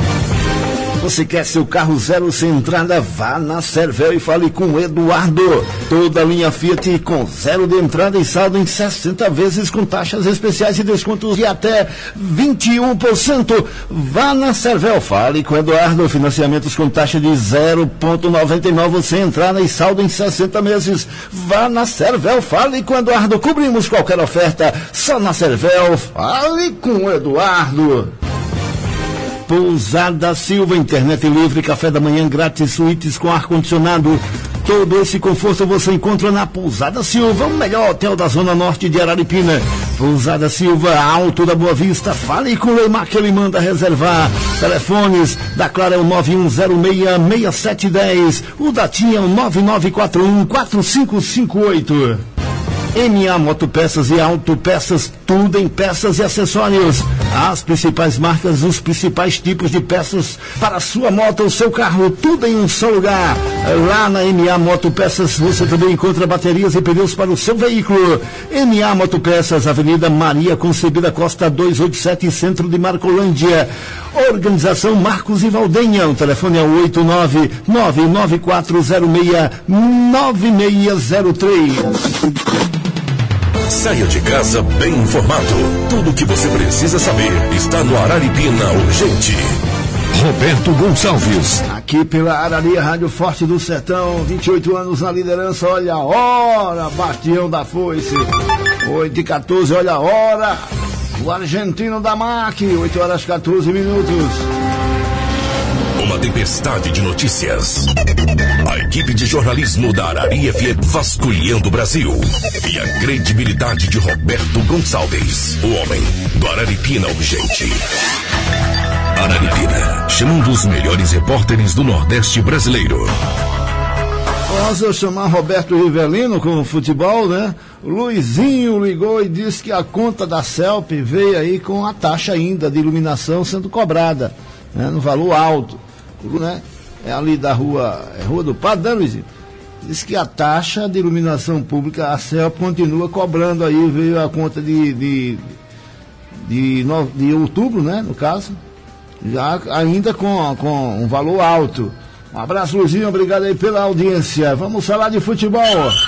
Você quer seu carro zero sem entrada? Vá na Servel e fale com o Eduardo. Toda a linha Fiat com zero de entrada e saldo em sessenta vezes com taxas especiais e descontos de até vinte e um por cento. Vá na Servel, fale com o Eduardo. Financiamentos com taxa de zero vírgula noventa e nove sem entrada e saldo em sessenta meses. Vá na Servel, fale com o Eduardo. Cobrimos qualquer oferta. Só na Servel, fale com o Eduardo. Pousada Silva, internet livre, café da manhã grátis, suítes com ar-condicionado. Todo esse conforto você encontra na Pousada Silva, o melhor hotel da zona norte de Araripina. Pousada Silva, Alto da Boa Vista. Fale com o Leimar que ele manda reservar. Telefones da Clara é o nove um zero seis, seis sete um zero. O da Tinha é o nove nove quatro um, quatro cinco cinco oito. M A Motopeças e Autopeças, tudo em peças e acessórios. As principais marcas, os principais tipos de peças para a sua moto ou seu carro, tudo em um só lugar. Lá na M A Motopeças você também encontra baterias e pneus para o seu veículo. M A Motopeças, Avenida Maria Concebida Costa duzentos e oitenta e sete, Centro de Marcolândia. Organização Marcos e Valdenha. O telefone é o oito nove nove nove quatro zero seis nove seis zero três. Saia de casa bem informado. Tudo o que você precisa saber está no Araripina Urgente. Roberto Gonçalves. Aqui pela Araria, Rádio Forte do Sertão, vinte e oito anos na liderança, olha a hora, Bastião da Foice. oito e quatorze, olha a hora. O argentino da M A C, oito horas e quatorze minutos. Uma tempestade de notícias. A equipe de jornalismo da Araria F M vasculhando o Brasil. E a credibilidade de Roberto Gonçalves, o homem do Araripina Urgente. Araripina, chamando os melhores repórteres do Nordeste brasileiro. Após eu chamar Roberto Rivelino com o futebol, né? O Luizinho ligou e disse que a conta da CELP veio aí com a taxa ainda de iluminação sendo cobrada, né? No valor alto, né? É ali da rua, é Rua do Padre, né, Luizinho? Diz que a taxa de iluminação pública, a CELP continua cobrando aí, veio a conta de, de, de, de, de outubro, né? No caso, já ainda com, com um valor alto. Um abraço, Luizinho, obrigado aí pela audiência. Vamos falar de futebol.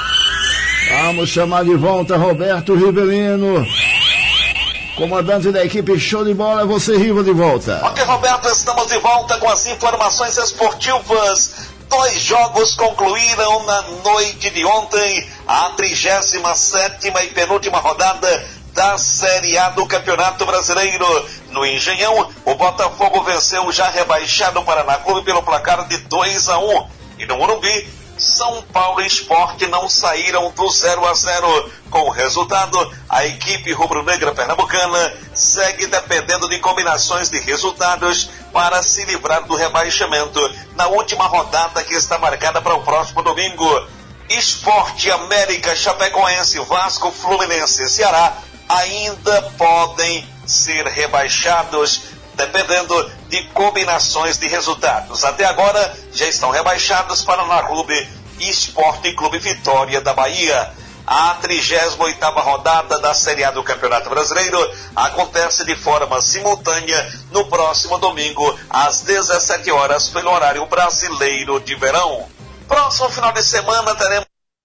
Vamos chamar de volta Roberto Rivelino, comandante da equipe Show de Bola. É você, Riva, de volta. Ok, Roberto, estamos de volta com as informações esportivas. Dois jogos concluíram na noite de ontem a trigésima sétima e penúltima rodada da Série A do Campeonato Brasileiro. No Engenhão, o Botafogo venceu o já rebaixado Paraná Clube pelo placar de dois a um. E no Morumbi, São Paulo e Sport não saíram do zero a zero. Com o resultado, a equipe rubro-negra pernambucana segue dependendo de combinações de resultados para se livrar do rebaixamento na última rodada, que está marcada para o próximo domingo. Sport, América, Chapecoense, Vasco, Fluminense e Ceará ainda podem ser rebaixados, dependendo de combinações de resultados. Até agora, já estão rebaixados Paraná Clube e Esporte Clube Vitória da Bahia. A trigésima oitava rodada da Série A do Campeonato Brasileiro acontece de forma simultânea no próximo domingo, às dezessete horas, pelo horário brasileiro de verão. Próximo final de semana teremos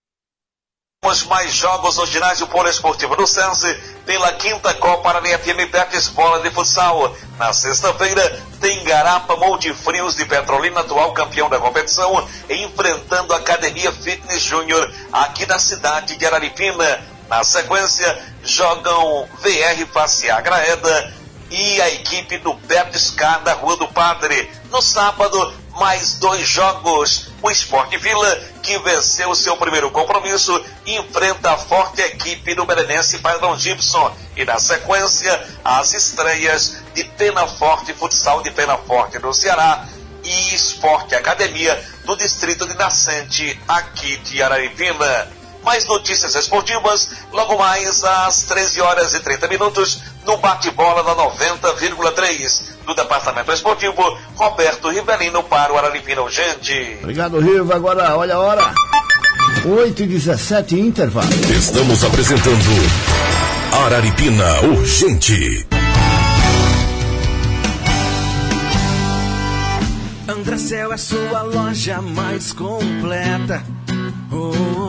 mais jogos no ginásio poliesportivo do Sense pela quinta Copa Araria F M Betis Bola de Futsal. Na sexta-feira tem Garapa Monte Frios de Petrolina, atual campeão da competição, enfrentando a Academia Fitness Júnior aqui da cidade de Araripina. Na sequência jogam V R face a Graeda e a equipe do Betis K da Rua do Padre. No sábado, mais dois jogos. O Sport Vila, que venceu seu primeiro compromisso, enfrenta a forte equipe do Belenense Padrão Gibson. E na sequência, as estreias de Pena Forte Futsal de Pena Forte no Ceará e Sport Academia do Distrito de Nascente, aqui de Araripina. Mais notícias esportivas, logo mais às treze horas e trinta minutos, no bate-bola da noventa vírgula três. Do Departamento Esportivo, Roberto Rivelino para o Araripina Urgente. Obrigado, Riva. Agora, olha a hora. oito e dezessete, intervalo. Estamos apresentando Araripina Urgente. Andracel é sua loja mais completa. Oh.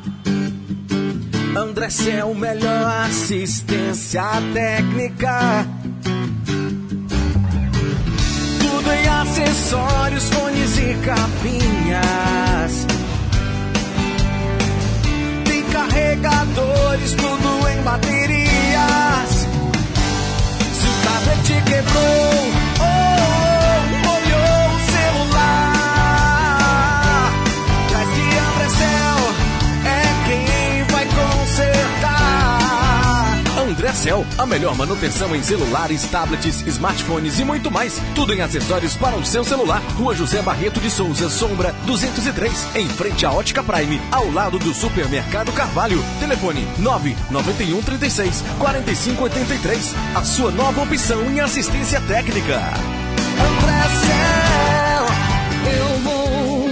Andracel, melhor assistência técnica. Tudo em acessórios, fones e capinhas. Tem carregadores, tudo em baterias. Se o tablet quebrou, oh, oh, olhou o celular. Traz que Andracel é quem vai consertar. Andracel, A melhor manutenção em celulares, tablets, smartphones e muito mais. Tudo em acessórios para o seu celular. Rua José Barreto de Souza, Sombra, duzentos e três. Em frente à Ótica Prime, ao lado do Supermercado Carvalho. Telefone nove nove um, três seis, quatro cinco oito três. A sua nova opção em assistência técnica. Eu vou.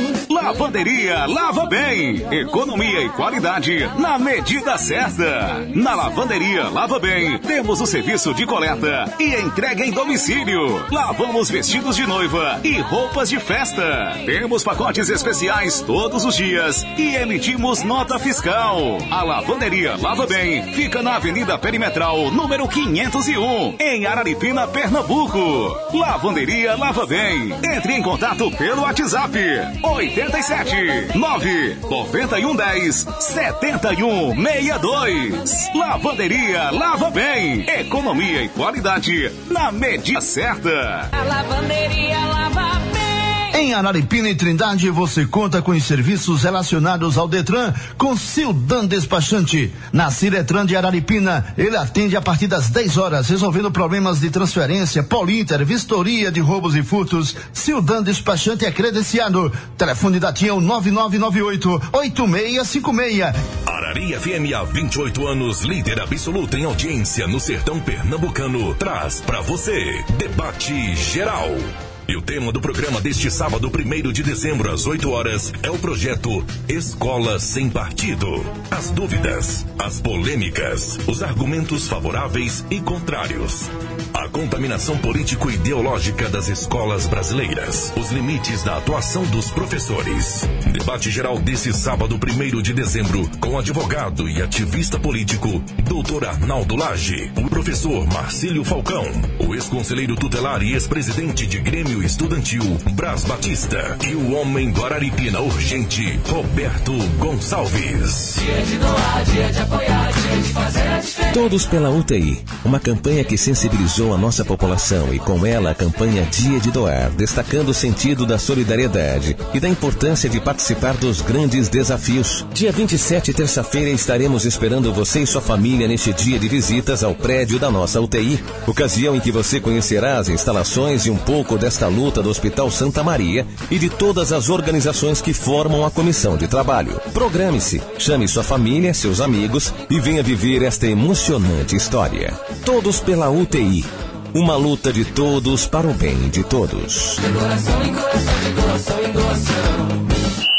Lavanderia Lava Bem. Economia e qualidade na medida certa. Na Lavanderia Lava Bem, temos o serviço de coleta e entrega em domicílio. Lavamos vestidos de noiva e roupas de festa. Temos pacotes especiais todos os dias e emitimos nota fiscal. A Lavanderia Lava Bem fica na Avenida Perimetral, número quinhentos e um, em Araripina, Pernambuco. Lavanderia Lava Bem. Entre em contato pelo WhatsApp oitenta e sete, nove, noventa e um, dez, setenta e um, sessenta e dois. Lavanderia Lava Bem. Economia e qualidade na medida certa. A Lavanderia Lava Bem. Em Araripina e Trindade, você conta com os serviços relacionados ao Detran com Sildan Despachante. Na Ciretran de Araripina, ele atende a partir das dez horas, resolvendo problemas de transferência, Polinter, vistoria de roubos e furtos. Sildan Despachante é credenciado. Telefone da Tia nove nove nove oito, oito seis cinco seis. Arari F M há vinte e oito anos, líder absoluto em audiência no sertão pernambucano, traz pra você Debate Geral. E o tema do programa deste sábado, primeiro de dezembro, às oito horas, é o projeto Escola Sem Partido. As dúvidas, as polêmicas, os argumentos favoráveis e contrários. A contaminação político-ideológica das escolas brasileiras. Os limites da atuação dos professores. Debate geral desse sábado, primeiro de dezembro, com o advogado e ativista político, doutor Arnaldo Lage, o professor Marcílio Falcão, o ex-conselheiro tutelar e ex-presidente de Grêmio Estudantil, Brás Batista, e o homem do Araripina urgente, Roberto Gonçalves. Dia de doar, dia de apoiar, dia de fazer a diferença. Todos pela U T I, uma campanha que sensibilizou a nossa população e com ela a campanha Dia de Doar, destacando o sentido da solidariedade e da importância de participar dos grandes desafios. Dia vinte e sete, terça-feira, estaremos esperando você e sua família neste dia de visitas ao prédio da nossa U T I, ocasião em que você conhecerá as instalações e um pouco desta luta do Hospital Santa Maria e de todas as organizações que formam a comissão de trabalho. Programe-se, chame sua família, seus amigos e venha viver esta emocionante história. Todos pela U T I. Uma luta de todos para o bem de todos. De coração em coração, de coração em coração.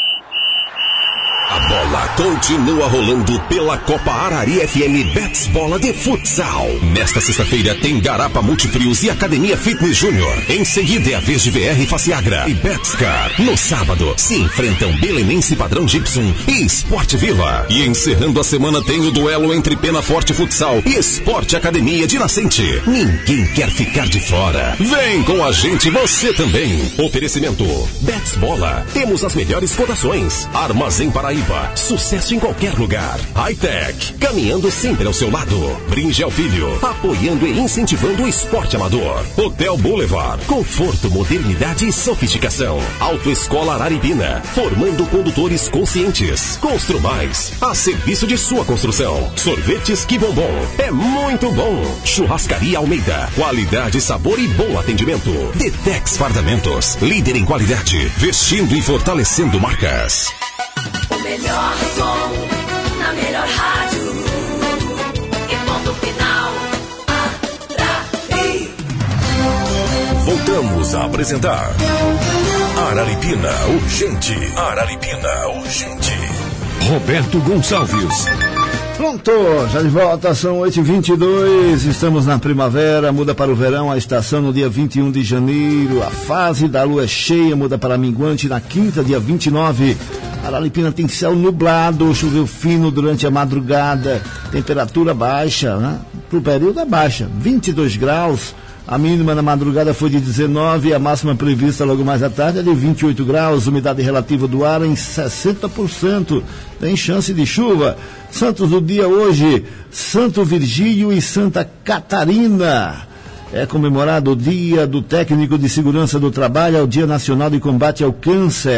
A bola continua rolando pela Copa Arari F M Bets Bola de Futsal. Nesta sexta-feira tem Garapa Multifrios e Academia Fitness Júnior. Em seguida é a vez de V R Faciagra e Betscar. No sábado se enfrentam Belenense Padrão Gibson e Sport Vila. E encerrando a semana tem o duelo entre Pena Forte Futsal e Esporte Academia de Nascente. Ninguém quer ficar de fora. Vem com a gente você também. Oferecimento Bets Bola. Temos as melhores cotações. Armazém Paraíba. Sucesso em qualquer lugar. Hightech, caminhando sempre ao seu lado. Bringel Filho, apoiando e incentivando o esporte amador. Hotel Boulevard, conforto, modernidade e sofisticação. Autoescola Araripina, formando condutores conscientes. Constru Mais, a serviço de sua construção. Sorvetes Que Bombom, é muito bom. Churrascaria Almeida, qualidade, sabor e bom atendimento. Detex Fardamentos, líder em qualidade, vestindo e fortalecendo marcas. O melhor som, na melhor rádio. E ponto final, Arari. Voltamos a apresentar Araripina Urgente. Araripina Urgente. Roberto Gonçalves. Pronto, já de volta, são oito e vinte e dois, estamos na primavera, muda para o verão, a estação no dia vinte e um de janeiro, a fase da lua cheia muda para minguante na quinta, dia vinte e nove. Araripina tem céu nublado, choveu fino durante a madrugada, temperatura baixa, né? Para o período é baixa, vinte e dois graus, a mínima na madrugada foi de dezenove e a máxima prevista logo mais à tarde é de vinte e oito graus, umidade relativa do ar em sessenta por cento, tem chance de chuva. Santos do dia hoje, Santo Virgílio e Santa Catarina. É comemorado o Dia do Técnico de Segurança do Trabalho, é o Dia Nacional de Combate ao Câncer.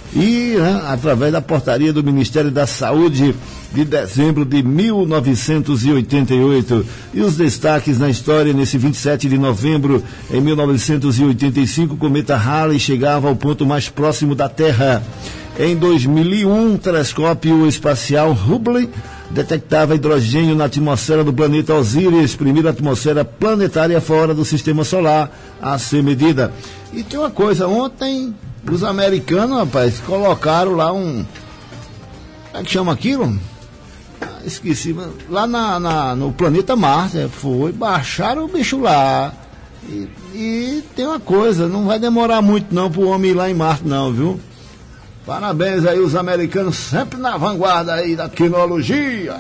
e né, através da portaria do Ministério da Saúde de dezembro de mil novecentos e oitenta e oito. E os destaques na história: nesse vinte e sete de novembro, em mil novecentos e oitenta e cinco, o cometa Halley chegava ao ponto mais próximo da Terra. Em dois mil e um, o telescópio espacial Hubble detectava hidrogênio na atmosfera do planeta Osíris, primeira atmosfera planetária fora do sistema solar a ser medida. E tem uma coisa, ontem os americanos, rapaz, colocaram lá um... Como é que chama aquilo? Ah, esqueci, lá na, na, no planeta Marte, foi, baixaram o bicho lá. E, e tem uma coisa, não vai demorar muito não pro homem ir lá em Marte não, viu? Parabéns aí os americanos, sempre na vanguarda aí da tecnologia.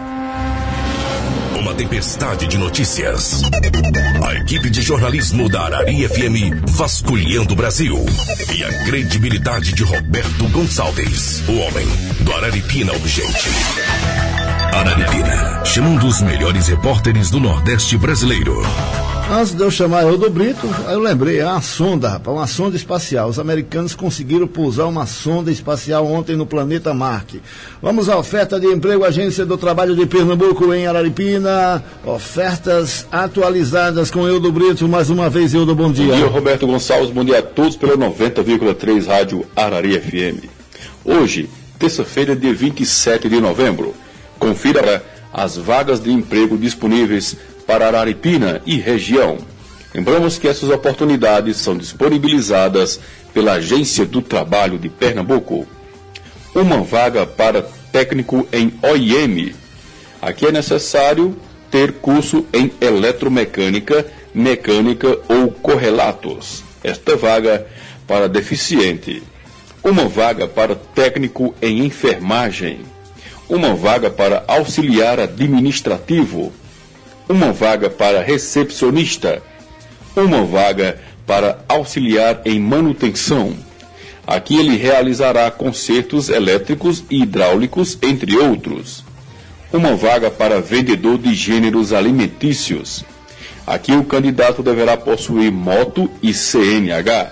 Uma tempestade de notícias. A equipe de jornalismo da Arari F M vasculhando o Brasil. E a credibilidade de Roberto Gonçalves, o homem do Araripina Urgente. Araripina, chamando os melhores repórteres do Nordeste brasileiro. Antes de eu chamar eu do Brito, eu lembrei, é uma sonda, rapaz, uma sonda espacial. Os americanos conseguiram pousar uma sonda espacial ontem no planeta Marte. Vamos à oferta de emprego, Agência do Trabalho de Pernambuco em Araripina. Ofertas atualizadas com Eudo Brito. Mais uma vez, Eudo, bom dia. Bom dia, Roberto Gonçalves, bom dia a todos pela noventa vírgula três Rádio Arari F M. Hoje, terça-feira, dia vinte e sete de novembro. Confira as vagas de emprego disponíveis para Araripina e região. Lembramos que essas oportunidades são disponibilizadas pela Agência do Trabalho de Pernambuco. Uma vaga para técnico em O I M. Aqui é necessário ter curso em eletromecânica, mecânica ou correlatos. Esta vaga para deficiente. Uma vaga para técnico em enfermagem. Uma vaga para auxiliar administrativo. Uma vaga para recepcionista, uma vaga para auxiliar em manutenção. Aqui ele realizará consertos elétricos e hidráulicos, entre outros. Uma vaga para vendedor de gêneros alimentícios. Aqui o candidato deverá possuir moto e C N H.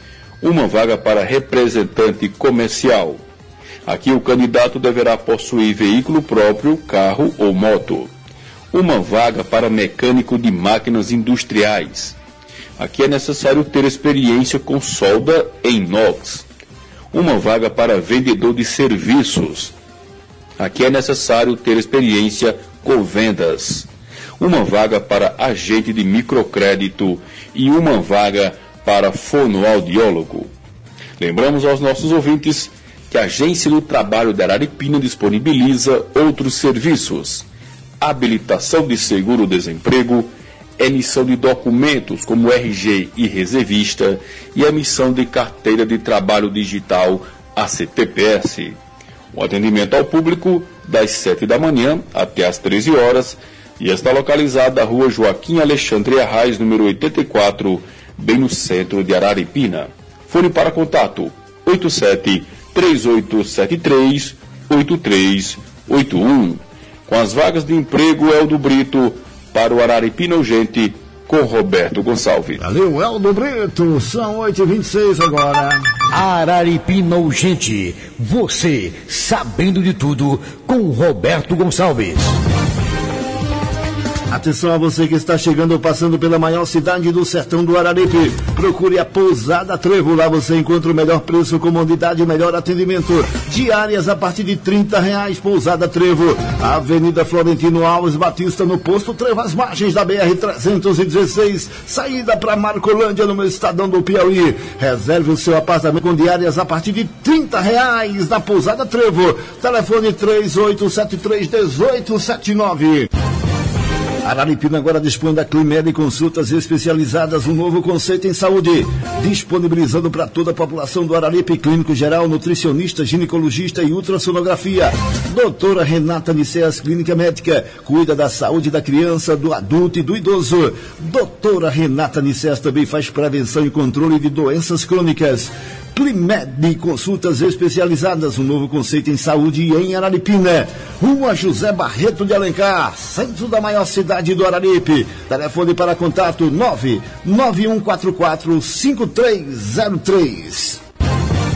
Uma vaga para representante comercial. Aqui o candidato deverá possuir veículo próprio, carro ou moto. Uma vaga para mecânico de máquinas industriais. Aqui é necessário ter experiência com solda em inox. Uma vaga para vendedor de serviços. Aqui é necessário ter experiência com vendas. Uma vaga para agente de microcrédito e uma vaga para fonoaudiólogo. Lembramos aos nossos ouvintes que a Agência do Trabalho de Araripina disponibiliza outros serviços: habilitação de seguro-desemprego, emissão de documentos como R G e reservista e emissão de carteira de trabalho digital, a C T P S. O atendimento ao público das sete da manhã até às treze horas e está localizado na rua Joaquim Alexandre Arraes, número oitenta e quatro, bem no centro de Araripina. Fone para contato oito sete, três oito sete três, oito três oito um. Com as vagas de emprego, Eldo Brito, para o Araripina Urgente, com Roberto Gonçalves. Valeu, Eldo Brito. São oito e vinte e seis agora. Araripina Urgente. Você, sabendo de tudo, com Roberto Gonçalves. Atenção a você que está chegando ou passando pela maior cidade do sertão do Araripe. Procure a Pousada Trevo. Lá você encontra o melhor preço, comodidade e melhor atendimento. Diárias a partir de trinta reais. Pousada Trevo. Avenida Florentino Alves Batista, no posto Trevo, às margens da B R trezentos e dezesseis. Saída para Marcolândia, no Estadão do Piauí. Reserve o seu apartamento com diárias a partir de trinta reais na Pousada Trevo. Telefone três oito sete três, um oito sete nove. Araripina agora dispõe da Climed e consultas especializadas, um novo conceito em saúde, disponibilizando para toda a população do Araripe, clínico geral, nutricionista, ginecologista e ultrassonografia. Doutora Renata Niceas, clínica médica, cuida da saúde da criança, do adulto e do idoso. Doutora Renata Niceas também faz prevenção e controle de doenças crônicas. Climed, consultas especializadas, um novo conceito em saúde em Araripina. Rua José Barreto de Alencar, centro da maior cidade do Araripe. Telefone para contato nove nove um quatro quatro, cinco três zero três.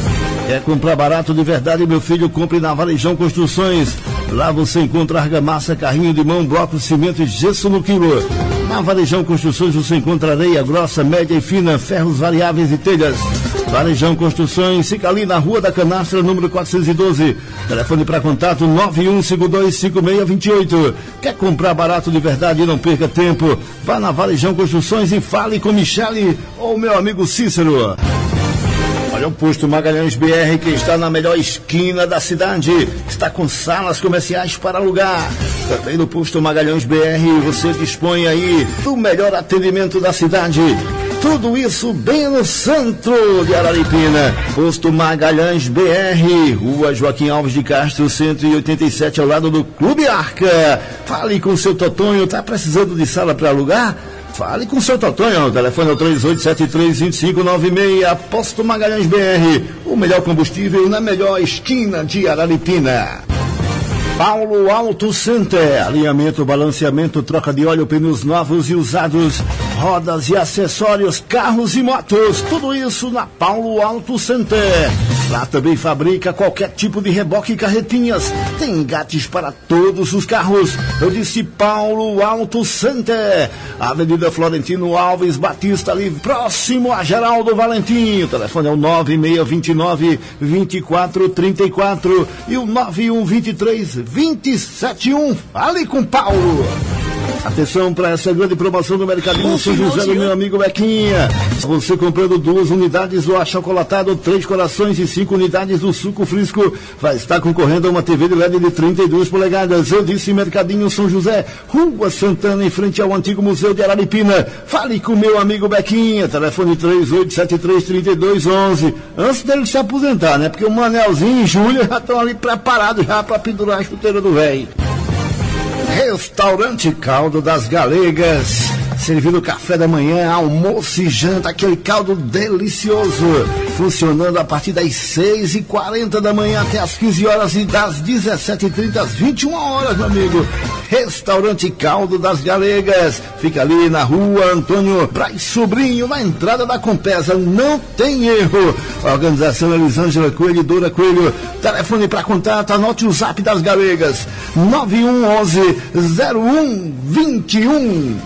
Quer comprar barato de verdade, meu filho? Compre na Varejão Construções. Lá você encontra argamassa, carrinho de mão, bloco, cimento e gesso no quilo. Na Varejão Construções você encontra areia grossa, média e fina, ferros variáveis e telhas. Varejão Construções, fica ali na Rua da Canastra, número quatrocentos e doze. Telefone para contato nove um cinco dois cinco seis dois oito. Quer comprar barato de verdade e não perca tempo? Vá na Varejão Construções e fale com Michele ou meu amigo Cícero. Olha o posto Magalhães B R, que está na melhor esquina da cidade. Está com salas comerciais para alugar. Também no posto Magalhães B R você dispõe aí do melhor atendimento da cidade. Tudo isso bem no centro de Araripina. Posto Magalhães B R, Rua Joaquim Alves de Castro, cento e oitenta e sete, ao lado do Clube Arca. Fale com o seu Totonho, tá precisando de sala para alugar? Fale com o seu Totonho, o telefone é o três oito sete três, dois cinco nove seis. Posto Magalhães B R, o melhor combustível na melhor esquina de Araripina. Paulo Auto Center, alinhamento, balanceamento, troca de óleo, pneus novos e usados, rodas e acessórios, carros e motos, tudo isso na Paulo Auto Center. Lá também fabrica qualquer tipo de reboque e carretinhas, tem engates para todos os carros. Eu disse Paulo Auto Center, Avenida Florentino Alves Batista, ali próximo a Geraldo Valentim. O telefone é o nove seis dois nove, dois quatro três quatro e o nove um dois três, dois sete um. Fale com Paulo. Atenção para essa grande promoção do Mercadinho São José do meu amigo Bequinha. Você comprando duas unidades do achocolatado, três corações e cinco unidades do suco frisco, vai estar concorrendo a uma T V de L E D de trinta e duas polegadas. Eu disse Mercadinho São José, Rua Santana, em frente ao antigo Museu de Araripina. Fale com meu amigo Bequinha, telefone três oito sete três, três dois um um. Antes dele se aposentar, né? Porque o Manelzinho e Júlia já estão ali preparados já para pendurar a chuteira do velho. Restaurante Caldo das Galegas, servindo café da manhã, almoço e janta, aquele caldo delicioso, funcionando a partir das seis e quarenta da manhã até as quinze horas e das dezessete e trinta às vinte e uma horas, meu amigo. Restaurante Caldo das Galegas, fica ali na Rua Antônio Braz Sobrinho, na entrada da Compesa, não tem erro. Organização Elisângela Coelho e Dora Coelho. Telefone para contato, anote o zap das Galegas, nove um um um, zero um dois um.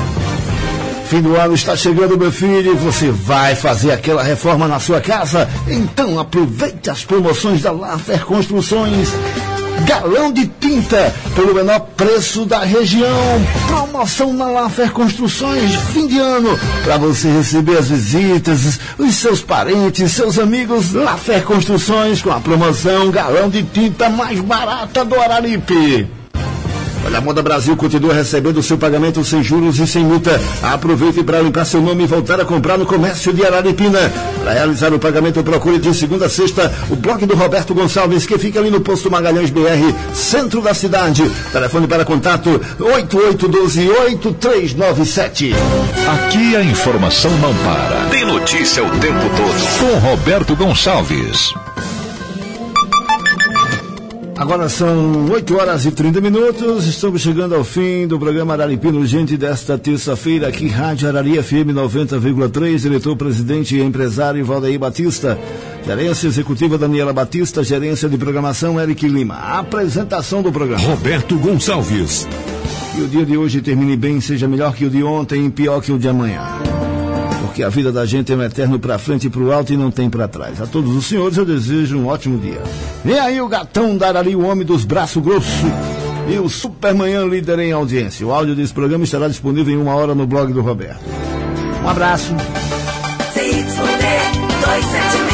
Fim do ano está chegando, meu filho, e você vai fazer aquela reforma na sua casa? Então aproveite as promoções da Laffer Construções. Galão de tinta pelo menor preço da região. Promoção na Laffer Construções, fim de ano, para você receber as visitas, os seus parentes, seus amigos. Laffer Construções com a promoção Galão de tinta mais barata do Araripe. Olha, a Moda Brasil continua recebendo o seu pagamento sem juros e sem multa. Aproveite para limpar seu nome e voltar a comprar no comércio de Araripina. Para realizar o pagamento, procure de segunda a sexta o blog do Roberto Gonçalves, que fica ali no posto Magalhães B R, centro da cidade. Telefone para contato oito oito um dois, oito três nove sete. Aqui a informação não para. Tem notícia o tempo todo. Com Roberto Gonçalves. Agora são oito horas e trinta minutos, estamos chegando ao fim do programa Araripina Urgente desta terça-feira, aqui Rádio Arari F M noventa vírgula três, diretor-presidente e empresário Valdeir Batista, gerência executiva Daniela Batista, gerência de programação Eric Lima, a apresentação do programa Roberto Gonçalves. E o dia de hoje termine bem, seja melhor que o de ontem e pior que o de amanhã. Porque a vida da gente é um eterno pra frente e pro alto e não tem pra trás. A todos os senhores eu desejo um ótimo dia. Vem aí o gatão da Arari, o homem dos braços grossos. E o Supermanhã líder em audiência. O áudio desse programa estará disponível em uma hora no blog do Roberto. Um abraço. C Y D dois sete seis